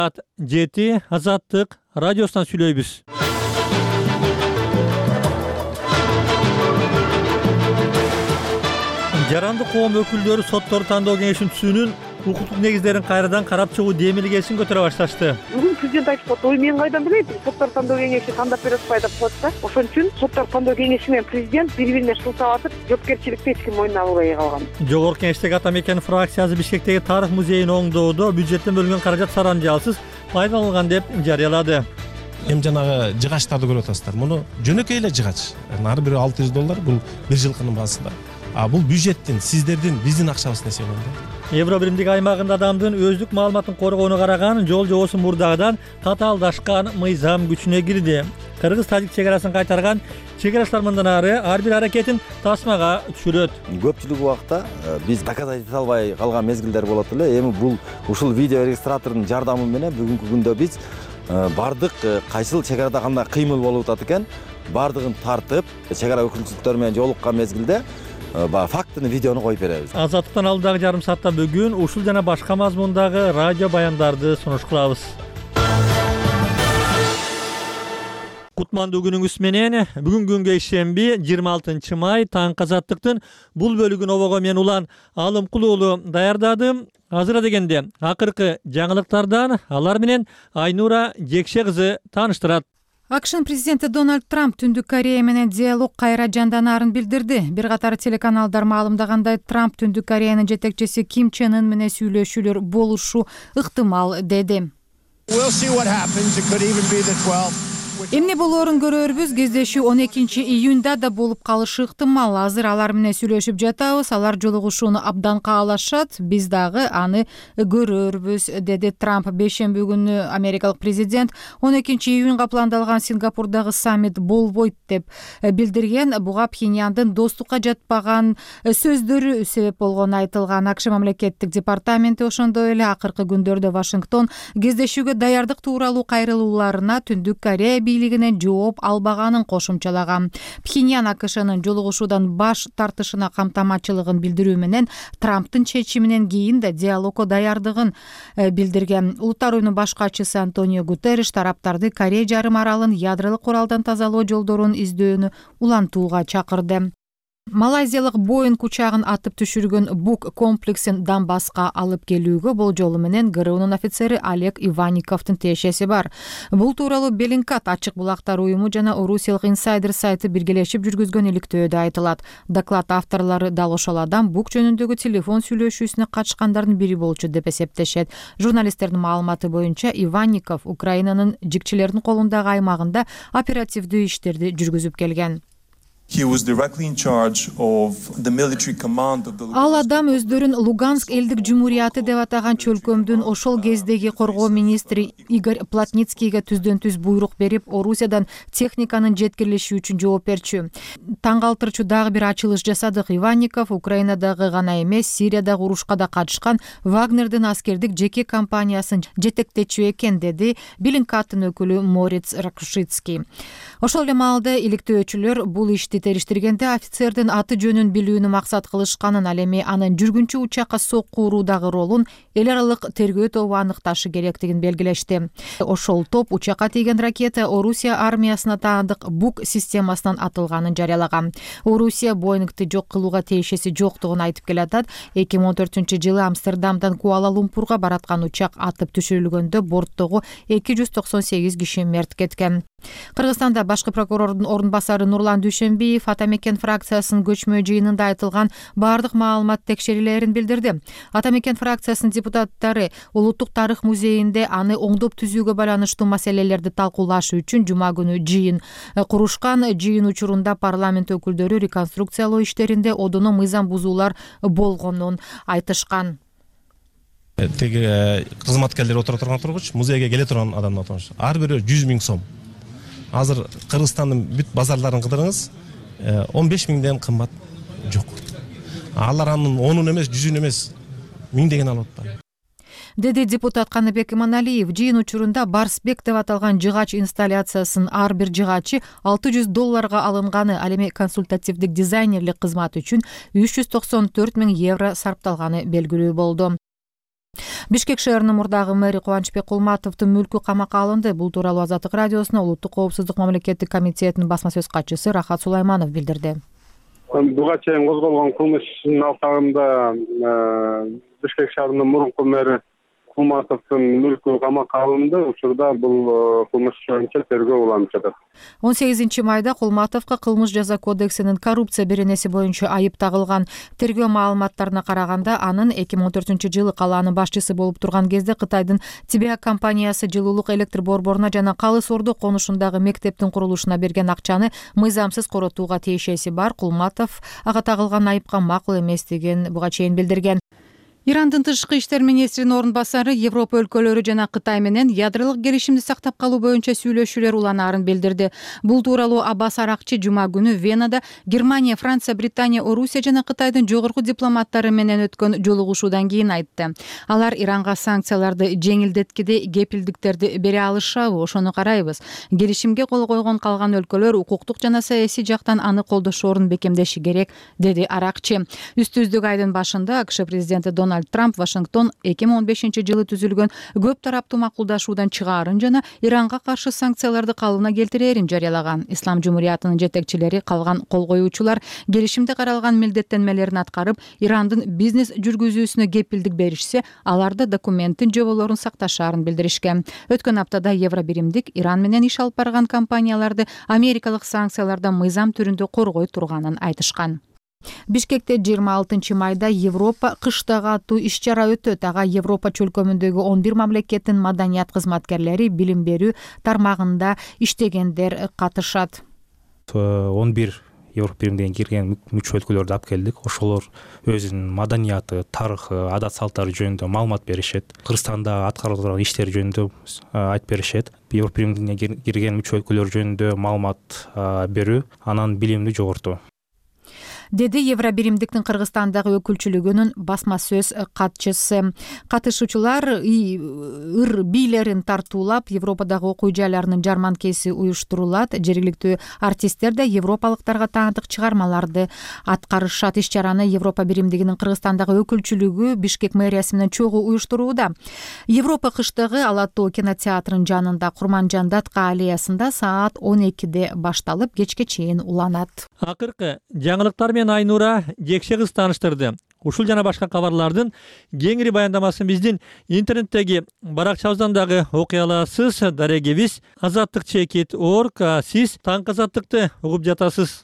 7 Азаттык радиосунан сүйлөйбүз. Жарандык коом өкүлдөрү соттор тандоо кеңешин түзүүнүн укуктук негиздерин кайрадан карап чыгуу демилгесин көтөрө башташты. Бүгүн президент айтып атты, мен кайдан билейм, соттор тандоо кеңеши тандап бере атпайт деп коет да. Ошон үчүн соттор тандоо кеңеши менен президент бири-бирине шылтап атып, жоопкерчиликти эч ким мойнуна албай калган. Жогорку Кеңештеги Ата Мекен фракциясы Бишкектеги тарых музейин оңдоодо бюджеттен бөлүнгөн каражат сарамжалсыз пайдаланган деп жарыялады. Эми жанагы жыгачтарды көрүп атасыздар. Муну жөнөкөй эле жыгач. Ары бир $600, бул бир жылкынын баасында. Бул бюджеттин, сиздердин, биздин акчабыздан эсептелген. Евро биримдик аймагында адамдын өздүк маалыматын коргоону караган жол жобосу мурдагыдан татаалдашкан мыйзам күчүнө кирди. Кыргыз-тажик чек арасын кайтарган чек арачылар мындан ары ар бир аракетин тасмага түшүрөт. Көпчүлүк убакта биз доказать эте албай калган мезгилдер болот эле. Эми бул ушул видео регистратордун жардамы менен бүгүнкү күндө биз бардык кайсыл чек арада кандай кыймыл болуп атат экен, бардыгын тартып, чек ара өкүлчүлүктөр менен жолуккан мезгилде фактыны видеону коюп беребиз. Азаттыктан алдагы жарым саатта бүгүн ушул жана башка мазмундагы радио баяндарды сунуш кылабыз. Кутмандуу күнүңүз менен бүгүнкү күнгө ишемби 26 май таңкы Азаттыктын бул бөлүгүн обого мен Улан Алымкул уулу даярдадым. Азыр дегенде акыркы жаңылыктардан алар менен Айнура Жекше кызы тааныштырат. AQSh президенти Дональд Трамп Түндүк Корея менен диалог кайра жанданарын билдирди. Бир катар телеканалдар маалымдагандай, Трамп Түндүк Кореянын жетекчиси Ким Чен Ын менен сүйлөшүүлөр болушу ыктымал деди. Эмне болоорун көрөрбүз. Кездешүү 12-июнда да болуп калышы ыктымал. Азыр алар менен сүйлөшүп жатабыз. Алар жолугушууну абдан каалашат. Биз дагы аны көрөрбүз, деди Трамп. Бейшемби күнү америкалык президент 12-июнга пландалган Сингапурдагы саммит болбойт деп билдирген. Буга Пхеньяндын достукка жатпаган сөздөрү себеп болгону айтылган. AQSh мамлекеттик департаменти ошондой эле акыркы күндөрдө Вашингтон кездешүүгө даярдык тууралуу кайрылууларына Түндүк Корея бийлигинен жооп албаганын кошумчалаган. Пхеньян AQShнын жолугушуудан баш тартышына камтаматчылыгын билдирүү менен Трамптын чечиминен кийин да диалогко даярдыгын билдирген. Улуттар уюмунун баш катчысы Антонио Гутерриш тараптарды Корея жарым аралын ядролук куралдан тазалоо жолдорун издөөнү улантууга чакырды. Малайзиялык Боинг учагын атып түшүргөн Бук комплексин Донбасска алып келүүгө болжолу менен ГРУнун офицери Олег Иванниковдун тиешеси бар. Бул тууралуу Беллингкат ачык булактар уюму жана Орусиялык инсайдер сайты биргелешип жүргүзгөн иликтөөдө айтылат. Доклад авторлору дал ошол адам Бук жөнүндөгү телефон сүйлөшүүсүнө катышкандардын бири болчу деп эсептешет. Журналисттердин маалыматы боюнча Иванников Украинанын жикчилердин колундагы аймагында оперативдүү иштерди жүргүзүп келген. Ал адам өздөрүн Луганск элдик жумурияты деп атаган чөлкөмдүн ошол кездеги коргоо министри Игорь Плотницкийге түздөн-түз буйрук берип, Орусиядан техниканын жеткирилиши үчүн жооп берчү. Таң калтырчу дагы бир ачылыш жасадык. Иванников Украинадагы гана эмес, Сириядагы урушка да катышкан Вагнердин аскердик жеке компаниясын жетектечү экен, деди Беллингкаттын өкүлү Мориц Ракушицкий. Ошол эле маалда иликтөөчүлөр бул ишти териштиргенде офицердин аты жөнүн билүүнү максат кылышканын, ал эми анын жүргүнчү учакка сокку уруудагы ролун эл аралык тергөө тобу аныкташы керектигин белгилешти. Ошол топ учакка тийген ракета Орусия армиясына таандык Бук системасынан атылганын жарыялаган. Орусия Боингти жок кылууга тиешеси жоктугун айтып келатат. 2014-жылы Амстердамдан Куала-Лумпурга бараткан учак атып түшүрүлгөндө борттогу 298 киши мерт кеткен. Кыргызстанда башкы прокурордун орун басары Нурлан Дүйшөнбиев Ата Мекен фракциясынын көчмө жыйынында айтылган бардык маалымат текшерилерин билдирди. Ата Мекен фракциясынын депутаттары Улуттук тарых музейинде аны оңдоп түзүүгө байланыштуу маселелерди талкуулаш үчүн жума күнү жыйын курушкан. Жыйын учурунда парламент өкүлдөрү реконструкциялоо иштеринде одоно мыйзам бузуулар болгонун айтышкан. Теги кызматкерлер отура турган тургуч, музейге келе турган адамдын отуруш. Ар бири 100 000 сом. Азыр Кыргызстандын бүт базарларын кыдырыңыз, 15 000ден кымбат жок. Алар анын 10-ун эмес, 100-ун эмес, 1000деген алып атпайбы, деди депутат Каныбек Иманалиев. Жыйын учурунда Барсбек деп аталган жыгач инсталляциясын ар бир жыгачы $600 алынганы, ал эми консультативдик дизайнерлик кызмат үчүн €394 000 сарпталганы белгилүү болду. Бишкек шаарынын мурдагы мэри Кубанычбек Кулматовдун мүлкү камакка алынды. Бул тууралуу Азаттык радиосуна Улуттук коопсуздук мамлекеттик комитетинин басма сөз катчысы Рахат Сулайманов билдирди. Буга чейин козголгон кылмыштын алкагында Бишкек шаарынын мурунку мэри Кулматовдун мүлкү камакка алынды. Учурда бул кылмыш боюнча тергөө уланып жатат. 18 майда Кулматовго кылмыш жаза кодексинин коррупция беренеси боюнча айып тагылган. Тергөө маалыматтарына караганда, анын 2014-жылы калаанын башчысы болуп турган кезде Кытайдын Тибеа компаниясы жылуулук электр борборуна жана Калыс Орду конушундагы мектептин курулушуна берген акчаны мыйзамсыз коротууга тиешеси бар. Кулматов ага тагылган айыпка макул эмес деген буга чейин билдирген. Ирандын тышкы иштер министринин орун басары Европа өлкөлөрү жана Кытай менен ядролук келишимди сактап калуу боюнча сүйлөшүүлөр уланаарын билдирди. Бул тууралуу Аббас Аракчы жума күнү Венада Германия, Франция, Британия, Орусия жана Кытайдын жогорку дипломаттары менен өткөн жолугушуудан кийин айтты. Алар Иранга санкцияларды жеңилдеткиде кепилдиктерди бере алышабы, ошону карайбыз. Келишимге кол койгон калган өлкөлөр укуктук жана саясий жактан аны колдошоорун бекемдеши керек, деди Аракчы. Үстүздүк айдын башында АКШ президенти Дональд Трамп Вашингтон 2015-жылы түзүлгөн көп тараптуу макулдашуудан чыгаарын жана Иранга каршы санкцияларды калыбына келтирээрин жарыялаган. Ислам жумуриятынын жетекчилери калган кол коюучулар келишимде каралган милдеттенмелерин аткарып, Ирандын бизнес жүргүзүүсүнө кепилдик беришсе, аларды документтин жоболорун сакташаарын билдиришкен. Өткөн аптада Евробиримдик Иран менен иш алып барган компанияларды америкалык санкциялардан мыйзам түрүндө коргой турганын айтышкан. Бишкекте 26 майда Европа кыштагы аттуу иш-чара өтөт. Ага Европа чөлкөмүндөгү 11 мамлекеттин маданият кызматкерлери, билим берүү тармагында иштегендер катышат. 11 Европа биримине кирген мүчө өлкөлөрдү алып келдик. Ошолор өзүнүн маданияты, тарыхы, адат салттары жөнүндө маалымат беришет. Кыргызстанда аткарылып турган иштер жөнүндө айтып беришет. Европа биримине кирген мүчө өлкөлөр жөнүндө маалымат берүү анан билимди жогортуу, деди Евробиримдиктин Кыргызстандагы өкүлчүлүгүнүн басма сөз катчысы. Катышуучулар ыр бийлерин тартуулап, Европадагы окуу жайларынын жарманкеси уюштурулат. Жергиликтүү артисттер да европалыктарга таандык чыгармаларды аткарышат. Иш-чараны Европа биримдигинин Кыргызстандагы өкүлчүлүгү Бишкек мэриясы менен чогуу уюштурууда. Европа кыштыгы Ала Тоо кинотеатрынын жанында Курманжандатка аллеясында саат 12-де башталып, кечке чейин уланат. Акыркы жаңылыктар Айнура жекше кыз тааныштырды. Ушул жана башка кабарлардын кеңири баяндамасын биздин интернеттеги баракчабыздан дагы окуй аласыз. Дарегебиз azattik.org. Сиз таң азаттыкты угуп жатасыз.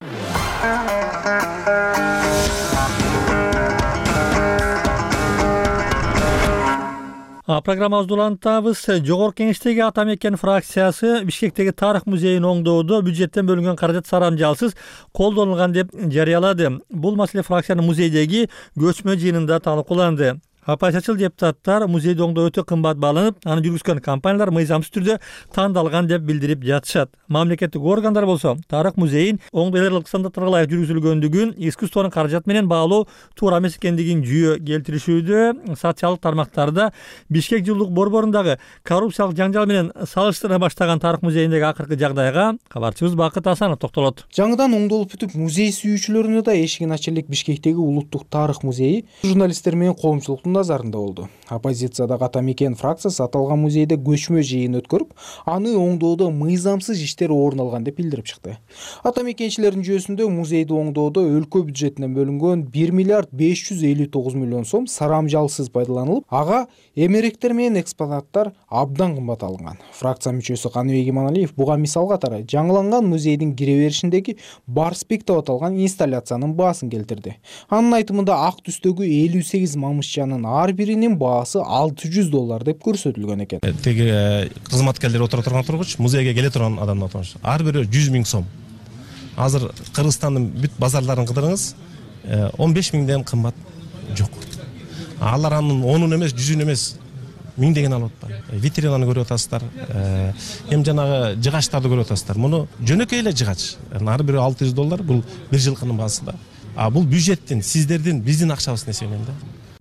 Программабызды улантабыз. Жогорку Кеңештеги Ата Мекен фракциясы Бишкектеги тарых музейин оңдоодо бюджеттен бөлүнгөн каражат сарамжалсыз колдонулган деп жарыялады. Бул маселе фракциянын музейдеги көчмө жыйынында талкууланды. Оппозициячыл депутаттар музейди оңдоо өтө кымбат бааланып, аны жүргүзгөн компаниялар мыйзамсыз түрдө тандалган деп билдирип жатышат. Мамлекеттик органдар болсо тарых музейин оңдоолордук стандарттарга ылайык жүргүзүлгөндүгүн, искусствонун каражат менен баалоо туура эмес экендигин жүйө келтиришүүдө. Социалдык тармактарда Бишкек жылуулук борборундагы коррупциялык жаңжал менен салыштыра баштаган тарых музейиндеги акыркы жагдайга кабарчыбыз Бакыт Асанов токтолот. Жаңыдан оңдолуп бүтүп, музей сүйүүчүлөрүнө да эшигин ача элек Бишкектеги улуттук тарых музейи журналисттер менен коомчулуктун назарында болду. Оппозициядагы Ата Мекен фракциясы аталган музейде көчмө жыйын өткөрүп, аны оңдоодо мыйзамсыз иштер орун алган деп билдирип чыкты. Ата Мекенчилердин жүйөсүндө музейди оңдоодо өлкө бюджетинен бөлүнгөн 1 миллиард 559 миллион сом сарамжалсыз пайдаланылып, ага эмеректер менен экспонаттар абдан кымбат алынган. Фракция мүчөсү Каныбек Иманалиев буга мисал катары жаңыланган музейдин кире беришиндеги Барспек деп аталган инсталляциянын баасын келтирди. Анын айтымында ак түстөгү 58 мамышчанын ар биринин баасы $600 деп көрсөтүлгөн экен. Теги кызматкерлер отура турган тургуч, музейге келе турган адамдар отурган. Ар бири 100 000 сом. Азыр Кыргызстандын бүт базарларын кыдырыңыз, 15 000ден кымбат жок. Алар анын 10-ун эмес, 100-ун эмес, 1000деген алып атпайбы. Витринаны көрүп атасыздар, эми жанагы жыгачтарды көрүп атасыздар. Муну жөнөкөй эле жыгач. Ар бири $600, бул бир жылкынын баасы да. Бул бюджеттин, сиздердин, биздин акчабыздын эсебинен да.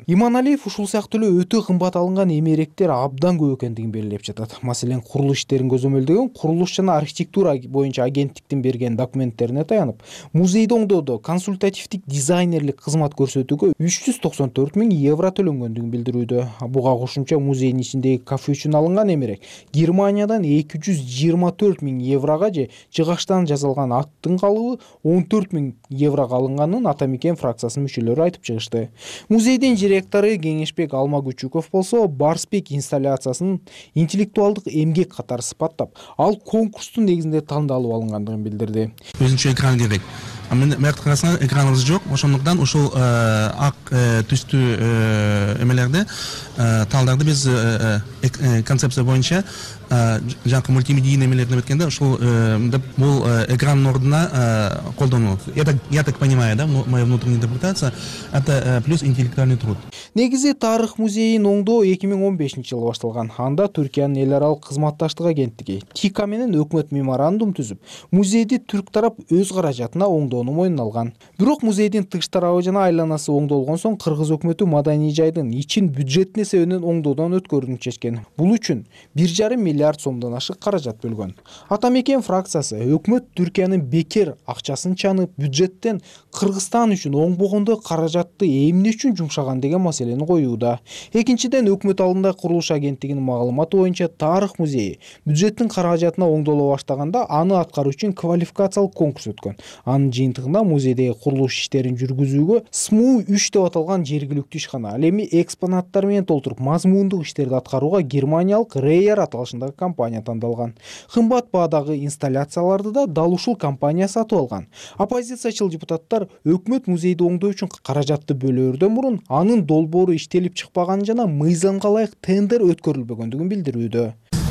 Иманалиев ушул сыяктуу эле өтө кымбат алынган эмеректер абдан көп экендигин белгилеп жатат. Маселен, курулуш иштерин көзөмөлдөгөн курулуш жана архитектура боюнча агенттиктин берген документтерине таянып, музейди оңдоодо консультативдик дизайнерлик кызмат көрсөтүүгө 394 000 евро төлөнгөндүгүн билдирүүдө. Буга кошумча музейдин ичиндеги кафе үчүн алынган эмерек Германиядан 224 000 еврога же жыгачтан жасалган аттын калыбы 14 000 еврого алынганын Ата Мекен фракциясынын мүчөлөрү айтып чыгышты. Музейдин директору Кеңешбек Алмагүчүков болсо Барспек инсталляциясын интеллектуалдык эмгек катары сыпаттап, ал конкурстун негизинде тандалып алынгандыгын билдирди. Өзүнчө экран керек. Мен карасаңар экраныбыз жок, ошондуктан ушул ак түстүү эмелерди талдарды биз концепция боюнча жанкы мультимедийный эмелерди өткөндө ушул бул экранын ордуна колдонуу. Я так понимаю, да, моя внутренняя интерпретация, это плюс интеллектуальный труд. Негизи тарых музейин оңдоо 2015-жылы башталган. Анда Түркиянын эл аралык кызматташтык агенттиги ТИКА менен өкмөт меморандум түзүп, музейди түрк тарап өз каражатына оңдоону мойнуна алган. Бирок музейдин тыш тарабы жана айланасы оңдолгон соң кыргыз өкмөтү маданий жайдын ичин бюджетине себебинен оңдоодон өткөрүүнү чечкен. Бул үчүн 1,5 миллиард сомдон ашык каражат бөлгөн. Ата Мекен фракциясы өкмөт Түркиянын бекер акчасын чанып, бюджеттен Кыргызстан үчүн оңбогондо каражатты эмне үчүн жумшаган деген маселени коюуда. Экинчиден, өкмөт алдында курулуш агенттигинин маалыматы боюнча тарых музейи бюджеттин каражатына оңдоло баштаганда аны аткаруу үчүн квалификациялык конкурс өткөн. Анын жыйынтыгында музейдеги курулуш иштерин жүргүзүүгө СМУ 3 деп аталган жергиликтүү ишкана, ал эми экспонаттар менен толтуруп мазмундук иштерди аткарууга германиялык Рейер аталышындагы компания тандалган. Кымбат баадагы инсталляцияларды да дал ушул компания сатып алган. Оппозициячыл депутаттар өкмөт музейди оңдоо үчүн каражатты бөлөөрдөн мурун анын долбоору иштелип чыкпаган жана мыйзамга ылайык тендер өткөрүлбөгөндүгүн билдирүүдө.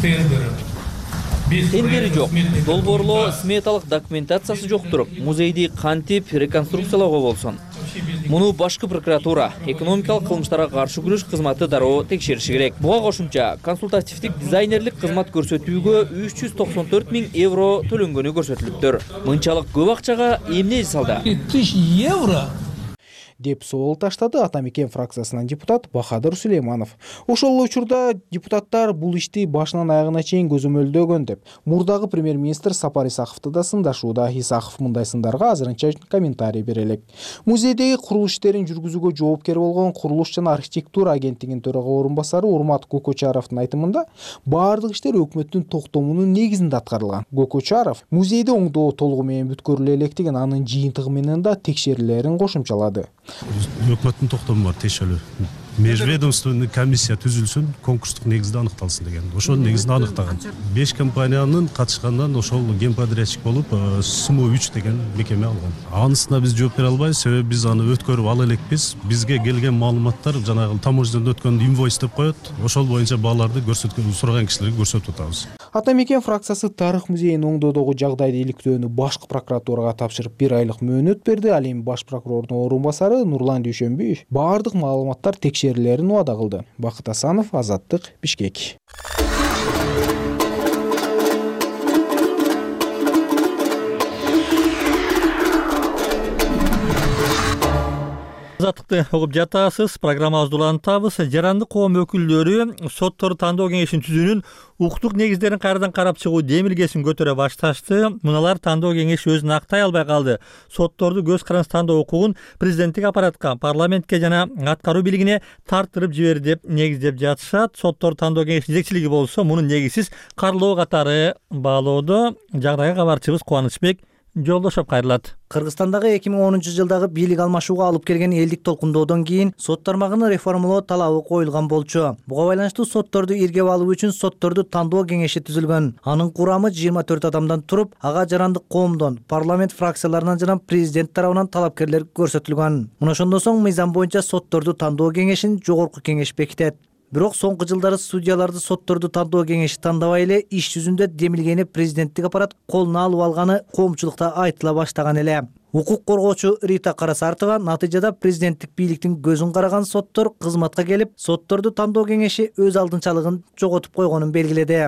Тендери жок, долбоорлоо сметалык документациясы жок туруп, музейди кантип реконструкциялоого болсун. Муну башкы прокуратура, экономикалык кылмыштарга каршы күрөш кызматы дароо текшериши керек. Буга кошумча консультативдик дизайнерлик кызмат көрсөтүүгө 394 000 евро төлөнгөнү көрсөтүлүптүр. Мынчалык көп акчага эмне жасалды? 1000 евро деп соол таштады Ата Мекен фракциясынан депутат Бахадыр Сулейманов. Ошол учурда депутаттар бул ишти башынан аягына чейин көзөмөлдөгөн деп мурдагы премьер-министр Сапар Исаковду да сындашууда. Исаков мындай сындарга азырынча комментарий бере элек. Музейдеги курулуш иштерин жүргүзүүгө жоопкер болгон курулуш жана архитектура агенттигинин төрага орун басары Урмат Көкөчаровдун айтымында баардык иштер өкмөттүн токтомунун негизинде аткарылган. Көкөчаров музейди оңдоо толугу менен бүткөрүлө электигин, анын жыйынтыгы менен да текшерүүлөрүн кошумчалады. Өкмөттүн токтому бар тиешелүү. Межведомственный комиссия түзүлсүн, конкурстук негизде аныкталсын деген. Ошол негизде аныктаган. 5 компаниянын катышкандан ошол генподрядчик болуп, СМУ 3 деген мекеме алган. Анысына биз жооп бере албайбыз, себеби биз аны өткөрүп ала элекпиз. Бизге келген маалыматтар жанагы таможнядан өткөн инвойс деп коет. Ошол боюнча бааларды көрсөткөн, сураган кишилерге көрсөтүп атабыз. Ата Мекен фракциясы тарых музейин оңдоодогу жагдайды иликтөөнү башкы прокуратурага тапшырып 1 айлык мөөнөт берди. Ал эми баш прокурордун орун басары Нурлан Дүйшөнбиев баардык маалыматтар текшерүүлөрүн убада кылды. Бакыт Асанов, Азаттык, Бишкек. Азаттыкты угуп жатасыз. Программабызды улантабыз. Жарандык коом өкүлдөрү соттор тандоо кеңешин түзүүнүн укуктук негиздерин кайрадан карап чыгуу демилгесин көтөрө башташты. Муналар тандоо кеңеши өзүн актай албай калды. Сотторду көз каранды тандоо укугун президенттик аппаратка, парламентке жана аткаруу бийлигине тартырып жиберди деп негиздеп жатышат. Соттор тандоо кеңешинин жетекчилиги болсо мунун негизсиз карлоо катары баалоодо. Жагдайга кабарчыбыз Кубанычбек Жолдошов кайрылат. Кыргызстандагы 2010-жылдагы бийлик алмашууга алып келген элдик толкундоодон кийин сот тармагын реформалоо талабы коюлган болчу. Буга байланыштуу сотторду иргеп алуу үчүн сотторду тандоо кеңеши түзүлгөн. Анын курамы 24 адамдан туруп, ага жарандык коомдон, парламент фракцияларынан жана президент тарабынан талапкерлер көрсөтүлгөн. Мына ошондон соң мыйзам боюнча сотторду тандоо кеңешин жогорку кеңеш бекитет. Бирок соңку жылдары судьяларды сотторду тандоо кеңеши тандабай эле иш жүзүндө демилгени президенттик аппарат колуна алып алганы коомчулукта айтыла баштаган эле. Укук коргоочу Рита Карасартова натыйжада президенттик бийликтин көзүн караган соттор кызматка келип, сотторду тандоо кеңеши өз алдынчалыгын жоготуп койгонун белгиледи.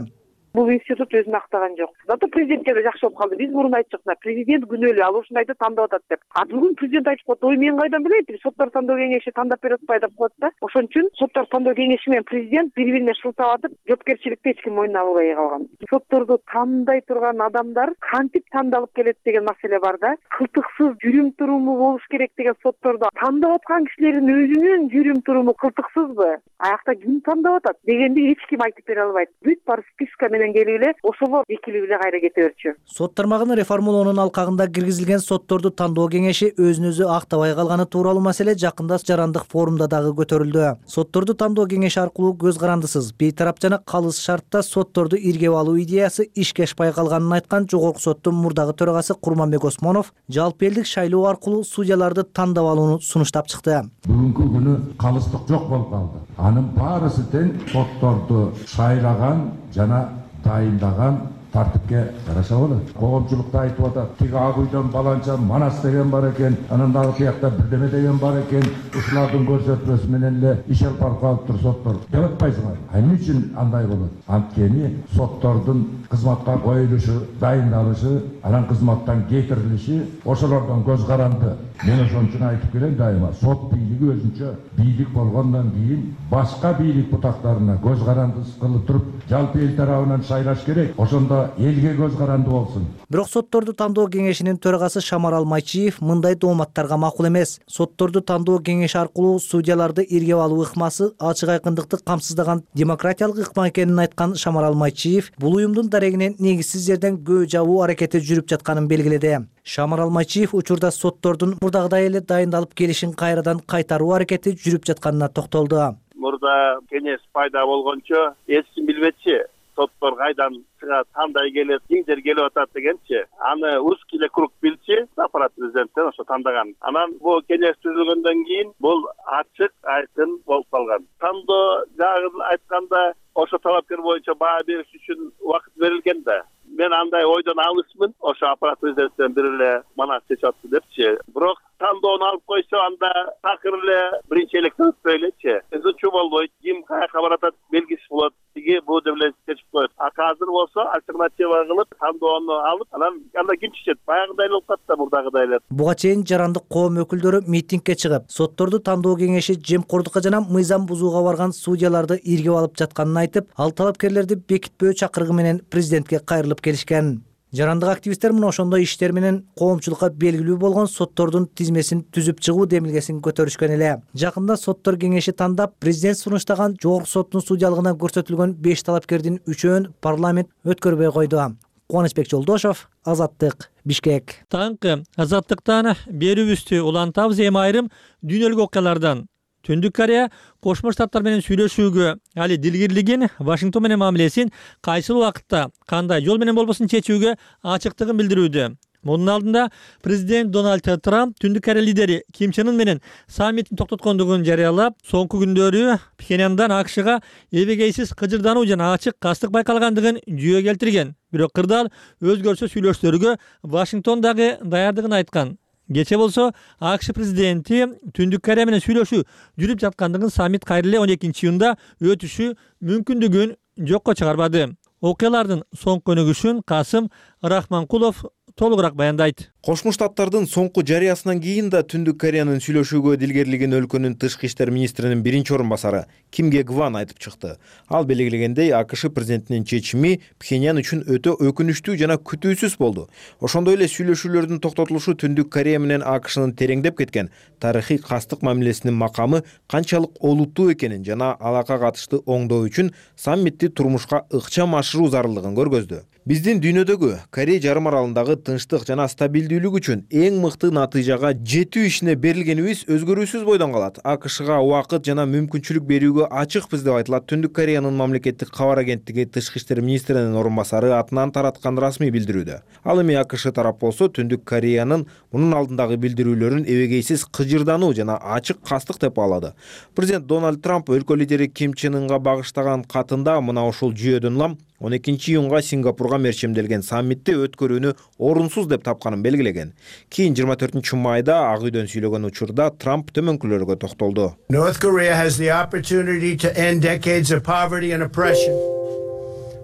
Бул институт өзүн актаган жок. Зато президентке да жакшы болуп калды. Биз мурун айтчык да, президент күнөөлүү, ал ушундайды тандап атат деп. А бүгүн президент айтып коет, ой мен кайдан билейм, соттор тандоо кеңеши тандап берип атпайбы деп коет да. Ошон үчүн соттор тандоо кеңеши менен президент бири-бирине шылтап атып, жоопкерчиликти эч ким мойнуна албай калган. Сотторду тандай турган адамдар кантип тандалып келет деген маселе бар да. Кылтыксыз жүрүм туруму болуш керек деген соттордо тандап аткан кишилердин өзүнүн жүрүм туруму кылтыксызбы? Аякта ким тандап атат дегенди эч ким айтып бере албайт. Бүт бар списка менен келип эле ошого бекилип эле кайра кете берчү. Сот тармагын реформалоонун алкагында киргизилген сотторду тандоо кеңеши өзүн өзү актабай калганы тууралуу маселе жакында жарандык форумда дагы көтөрүлдү. Сотторду тандоо кеңеши аркылуу көз карандысыз, бейтарап жана калыс шартта сотторду иргеп алуу идеясы ишке ашпай калганын айткан Жогорку соттун мурдагы төрагасы Курманбек Осмонов жалпы элдик шайлоо аркылуу судьяларды тандап алууну сунуштап чыкты. Бүгүнкү күнү калыстык жок болуп калды. Анын баарысы тең сотторду шайлаган жана дайындаган тартипке жараша болот. Коомчулукта айтып атат, тиги ак үйдөн баланча Манас деген бар экен, анан дагы тиякта бирдеме деген бар экен. Ушулардын көрсөтмөсү менен эле иш алып барып калыптыр соттор. Деп атпайсыңар. Эмне үчүн андай болот? Анткени соттордун кызматка коюлушу, дайындалышы, анан кызматтан кетирилиши ошолордон көз каранды. Мен ошон үчүн айтып келем дайыма, сот бийлиги өзүнчө бийлик болгондон кийин башка бийлик бутактарына көз каранды кылып туруп, жалпы эл тарабынан шайлаш керек. Ошондо элге көз каранды болсун. Бирок сотторду тандоо кеңешинин төрагасы Шамарал Майчиев мындай дооматтарга макул эмес. Сотторду тандоо кеңеши аркылуу судьяларды иргеп алуу ыкмасы ачык айкындыкты камсыздаган демократиялык ыкма экенин айткан Шамарал Майчиев бул уюмдун дарегинен негизсиз жерден көө жабуу аракети жүрүп жатканын белгиледи. Шамарал Майчиев учурда соттордун мурдагыдай эле дайындалып келишин кайрадан кайтаруу аракети жүрүп жатканына токтолду. Мурда кеңеш пайда болгончо эч ким билбечи. Соттор кайдан чыгат, кандай келет, кимдер келип атат дегенчи. Аны узкий эле круг билчи, аппарат президенттен ошо тандаган. Анан бул кеңеш түзүлгөндөн кийин бул ачык, айкын болуп калган. Тандоо жагын айтканда ошо талапкер боюнча баа бериш үчүн убакыт берилген да. Мен андай ойдон алысмын, ошо аппарат президенттен бир эле Манас чечип атты депчи. Бирок тандоону алып койсо анда такыр эле биринчи электен өтпөй элечи. Изучуу болбойт, ким каяка баратат белгисиз болот. Тиги бул деп эле чечип коет. А азыр болсо альтернатива кылып тандоону алып, анда ким чечет? Баягыдай эле болуп калат да, мурдагыдай эле. Буга чейин жарандык коом өкүлдөрү митингге чыгып, сотторду тандоо кеңеши жемкордукка жана мыйзам бузууга барган судьяларды иргеп алып жатканын айтып, ал талапкерлерди бекитпөө чакырыгы менен президентке кайрылып келишкен. Жарандык активисттер мына ошондой иштер менен коомчулукка белгилүү болгон соттордун тизмесин түзүп чыгуу демилгесин көтөрүшкөн эле. Жакында соттор кеңеши тандап, президент сунуштаган Жогорку соттун судьялыгына көрсөтүлгөн 5 талапкердин 3-өн парламент өткөрбөй койду. Кубанычбек Жолдошов, Азаттык, Бишкек. Таңкы Азаттыктан берүүбүздү улантабыз эми айрым дүйнөлүк окуялардан. Түндүк Корея Кошмо Штаттар менен сүйлөшүүгө али дилгирлигин, Вашингтон менен мамилесин кайсыл убакытта, кандай жол менен болбосун чечүүгө ачыктыгын билдирүүдө. Мунун алдында президент Дональд Трамп Түндүк Корея лидери Ким Чен Ын менен саммитин токтоткондугун жарыялап, соңку күндөрү Пхеньяндан АКШга эбегейсиз кыжырдануу жана ачык кастык байкалгандыгын жүйө келтирген. Бирок кырдаал өзгөрсө сүйлөшүүлөргө Вашингтон дагы даярдыгын айткан. Кече болсо АКШ президенти Түндүк Корея менен сүйлөшүү жүрүп жаткандыгын саммит кайра эле 12-июнда өтүшү мүмкүндүгүн жокко чыгарбады. Окуялардын соңку өнүгүшүн Касым Рахманкулов толугураак баяндайт. Кошмо Штаттардын соңку жарыясынан кийин да Түндүк Кореянын сүйлөшүүгө дилгерлигин өлкөнүн тышкы иштер министринин биринчи орун басары Ким Ге Гван айтып чыкты. Ал белгилегендей, АКШ президентинин чечими Пхеньян үчүн өтө өкүнүчтүү жана күтүүсүз болду. Ошондой эле сүйлөшүүлөрдүн токтотулушу Түндүк Корея менен АКШнын тереңдеп кеткен тарыхый кастык мамилесинин макамы канчалык олуттуу экенин жана алака катышты оңдоо үчүн саммитти турмушка ыкчам ашыруу зарылдыгын көргөздү. Биздин дүйнөдөгү Корея жарым аралындагы тынчтык жана стабилдүүлүк үчүн эң мыкты натыйжага жетүү ишине берилгенибиз өзгөрүүсүз бойдон калат. АКШга убакыт жана мүмкүнчүлүк берүүгө ачыкпыз деп айтылат Түндүк Кореянын мамлекеттик кабар агенттиги тышкы иштер министринин орун басары атынан тараткан расмий билдирүүдө. Ал эми АКШ тарап болсо Түндүк Кореянын мунун алдындагы билдирүүлөрүн эбегейсиз кыжырдануу жана ачык кастык деп баалады. Президент Дональд Трамп өлкө лидери Ким Чен Ынга багыштаган катында мына ушул жүйөдөн улам 12-июнга Сингапурга мерчемделген саммитти өткөрүүнү орунсуз деп тапканын белгилеген. Кийин 24-майда Ак үйдөн сүйлөгөн учурда Трамп төмөнкүлөргө токтолду. North Korea has the opportunity to end decades of poverty and oppression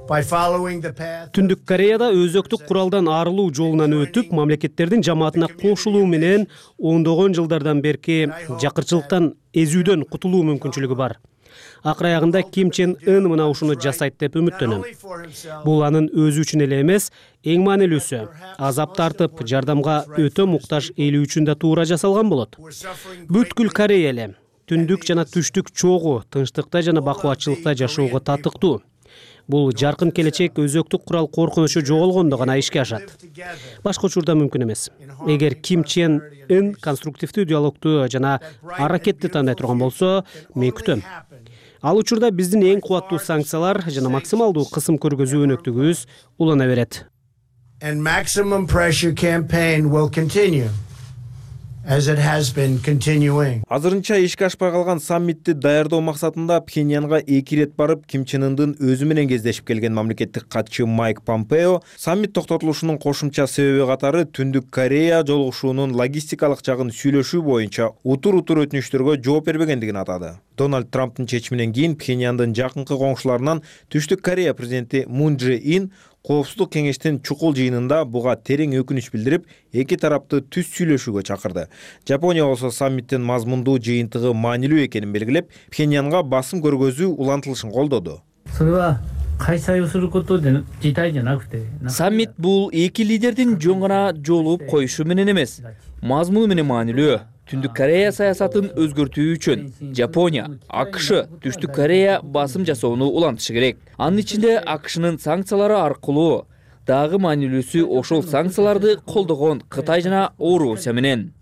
Түндүк Кореяда өзөктүк куралдан арылуу жолунан өтүп, мамлекеттердин жамаатына кошулуу менен ондогон жылдардан берки жакырчылыктан эзүүдөн кутулуу мүмкүнчүлүгү бар. Акыр аягында Ким Чен Ын мына ушуну жасайт деп үмүттөнөм. Бул анын өзү үчүн эле эмес, эң маанилүүсү, азап тартып, жардамга өтө муктаж эли үчүн да туура жасалган болот. Бүткүл Корея эле түндүк жана түштүк чогуу, тынчтыкта жана бакубатчылыкта жашоого татыктуу. Бул жаркын келечек өзөктүк курал коркунучу жоголгондо гана ишке ашат. Башка учурда мүмкүн эмес. Эгер Ким Чен Ын конструктивдүү диалогду жана аракетти тандай турган болсо, мен күтөм. Ал учурда биздин эң кубаттуу санкциялар жана максималдуу кысым көргөзүү өнөктүгүбүз улана берет. And maximum pressure campaign will continue. As it has been continuing. Азырынча ишке ашпай калган саммитти даярдоо максатында Пхеньянга 2 рет барып, Ким Чен Ындын өзү менен кездешип келген мамлекеттик катчы Майк Помпео саммит токтотулушунун кошумча себеби катары Түндүк Корея жолугушуунун логистикалык жагын сүйлөшүү боюнча утур өтүнүчтөргө жооп бербегендигин атады. Дональд Трамптын чечиминен кийин Пхеньяндын жакынкы коңшуларынан Түштүк Корея президенти Мун Чже Ин Коопсуздук кеңештин чукул жыйынында буга терең өкүнүч билдирип, эки тарапты түз сүйлөшүүгө чакырды. Жапония болсо саммиттин мазмундуу жыйынтыгы маанилүү экенин белгилеп, Пхеньянга басым көргөзүү улантылышын колдоду. Саммит бул эки лидердин жөн гана жолугуп коюшу менен эмес, мазмуну менен маанилүү. Түндүк Корея саясатын өзгөртүү үчүн Жапония, АКШ, Түштүк Корея басым жасоону улантышы керек. Анын ичинде АКШнын санкциялары аркылуу, дагы маанилүүсү ошол санкцияларды колдогон Кытай жана Орусия менен.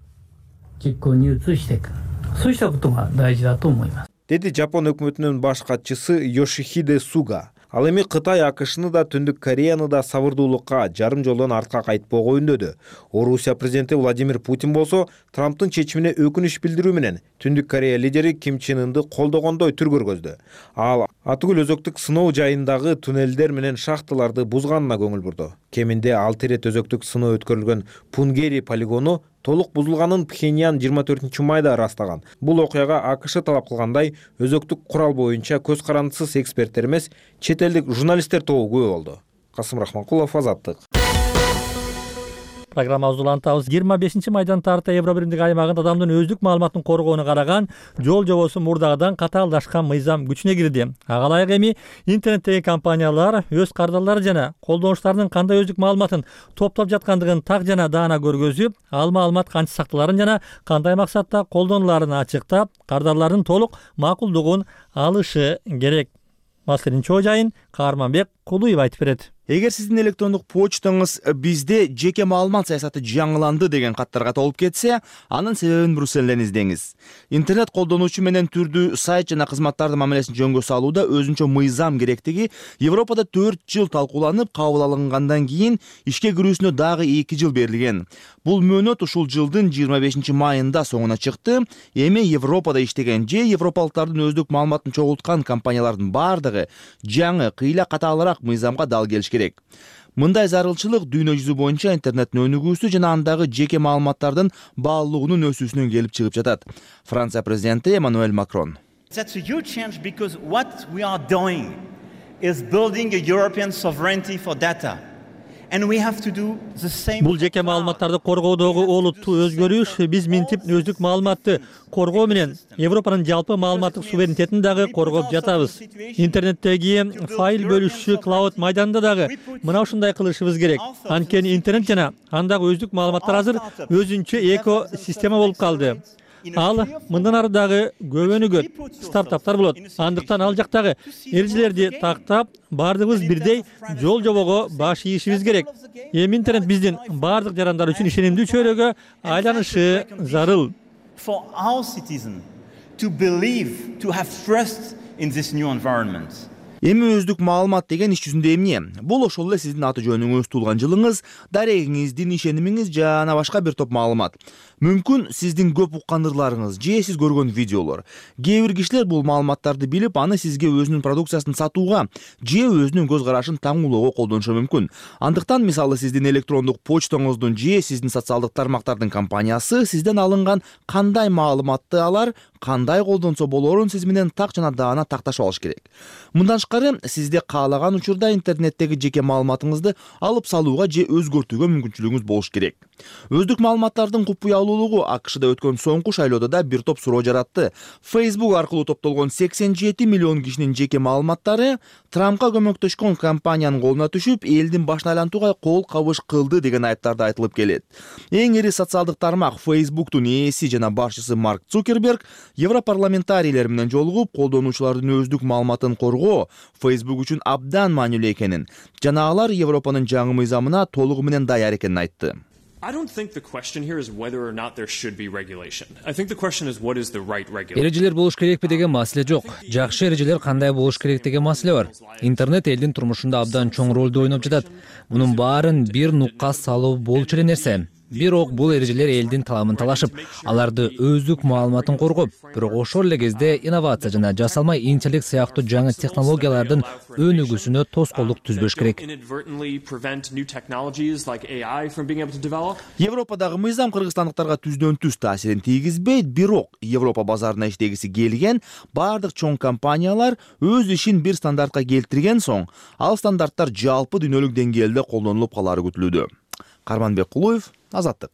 Деди Жапон өкмөтүнүн баш катчысы Йошихиде Суга. Ал эми Кытай АКШны да Түндүк Кореяны да сабырдуулукка, жарым жолдон артка кайтпоого үндөдү. Орусия президенти Владимир Путин болсо Трамптын чечимине өкүнүч билдирүү менен Түндүк Корея лидери Ким Чен Ынды колдогондой түр көргөздү. Ал Атыгүл өзөктүк сыноо жайындагы туннелдер менен шахталарды бузганына көңүл бурду. Кеминде 6 рет өзөктүк сыноо өткөрүлгөн Пунгери полигону толук бузулганын Пхеньян 24 майда ырастаган. Бул окуяга АКШ талап кылгандай өзөктүк курал боюнча көз карандысыз эксперттер эмес, чет элдик журналисттер тобу күбө болду. Касым Рахманкулов, Азаттык. Программабызды улантабыз. 25 майдан тарта Евро биримдик аймагында адамдын өздүк маалыматын коргоону караган жол жобосу мурдагыдан катаалдашкан мыйзам күчүнө кирди. Ага ылайык эми интернеттеги компаниялар өз кардарлары жана колдонуштарынын кандай өздүк маалыматын топтоп жаткандыгын так жана даана көргөзүп, ал маалымат канча сакталарын жана кандай максатта колдонуларын ачыктап, кардарлардын толук макулдугун алышы керек. Маселенин чоо жайын Каарманбек Кулуев айтып берет. Эгер сиздин электрондук почтаңыз бизде жеке маалымат саясаты жаңыланды деген каттарга толуп кетсе, анын себебин Брюссельден издеңиз. Интернет колдонуучу менен түрдүү сайт жана кызматтардын мамилесин жөнгө салууда өзүнчө мыйзам керектиги Европада 4 жыл талкууланып, кабыл алынгандан кийин ишке кирүүсүнө дагы 2 жыл берилген. Бул мөөнөт ушул жылдын 25 майында соңуна чыкты. Эми Европада иштеген же европалыктардын өздүк маалыматын чогулткан компаниялардын бардыгы жаңы, кыйла катаалыраак мыйзамга дал келиш керек. Мындай зарылчылык дүйнө жүзү боюнча интернеттин өнүгүүсү жана андагы жеке маалыматтардын баалуулугунун өсүүсүнөн келип чыгып жатат. Франция президенти Эммануэль Макрон. That's a huge change because what we are doing is building a European sovereignty for data. And we have to do the same. Бул жеке маалыматтарды коргоодогу олуттуу өзгөрүш биз минтип өздүк маалыматты коргоо менен Европанын жалпы маалыматтык суверенитетин дагы коргоп жатабыз. Интернеттеги файл бөлүшүү клауд майданында дагы мына ушундай кылышыбыз керек. Анткени интернет жана андагы өздүк маалыматтар азыр өзүнчө экосистема болуп калды. Ал мындан ары дагы көбөнүгөт стартаптар болот. Андыктан ал жактагы эрежелерди тактап, бардыгыбыз бирдей жол жобого баш ийишибиз керек. Эми интернет биздин бардык жарандар үчүн ишенимдүү чөйрөгө айланышы зарыл. For our citizens to believe, to have trust in this new environment. Эми өздүк маалымат деген иш жүзүндө эмне? Бул ошол эле сиздин аты жөнүңүз, туулган жылыңыз, дарегиңиз, дин ишенимиңиз жана башка бир топ маалымат. Мүмкүн сиздин көп уккандырларыңыз же сиз көргөн видеолор. Кээ бир кишилер бул маалыматтарды билип, аны сизге өзүнүн продукциясын сатууга же өзүнүн көз карашын таңуулоого колдонушу мүмкүн. Андыктан мисалы сиздин электрондук почтоңуздун же сиздин социалдык тармактардын компаниясы сизден алынган кандай маалыматты алар, кандай колдонсо болоорун сиз менен так жана даана такташып алыш керек. Мындан тышкары сизде каалаган учурда интернеттеги жеке маалыматыңызды алып салууга же өзгөртүүгө мүмкүнчүлүгүңүз болуш керек. Өздүк маалыматтардын купуялуулугу АКШда өткөн соңку шайлоодо да бир топ суроо жаратты. Facebook аркылуу топтолгон 87 миллион кишинин жеке маалыматтары Трампка көмөктөшкөн компаниянын колуна түшүп, элдин башын айлантууга кол кабыш кылды деген айыптарды айтылып келет. Эң ири социалдык тармак Facebooктун ээси жана башчысы Марк Цукерберг европарламентарийлер менен жолугуп, колдонуучулардын өздүк маалыматын коргоо Facebook үчүн абдан маанилүү экенин жана алар Европанын жаңы мыйзамына толугу менен даяр экенин айтты. I don't think the question here is whether or not there should be regulation. I think the question is what is the right regulation. Эрежелер болуш керекпи деген маселе жок. Жакшы эрежелер кандай болуш керек деген маселе бар. Интернет элдин турмушунда абдан чоң ролду ойноп жатат. Мунун баарын бир нукка салуу болчу эле нерсе. Бирок бул эрежелер элдин таламын талашып, аларды өздүк маалыматын коргоп, бирок ошол эле кезде инновация жана жасалмай интеллект сыяктуу жаңы технологиялардын өнүгүүсүнө тоскоолдук түзбөш керек. Европадагы мыйзам кыргызстандыктарга түздөн түз таасирин тийгизбейт, бирок Европа базарына иштегиси келген бардык чоң компаниялар өз ишин бир стандартка келтирген соң, ал стандарттар жалпы дүйнөлүк деңгээлде колдонулуп калары күтүлүүдө. Карманбек Кулуев, Азаттык.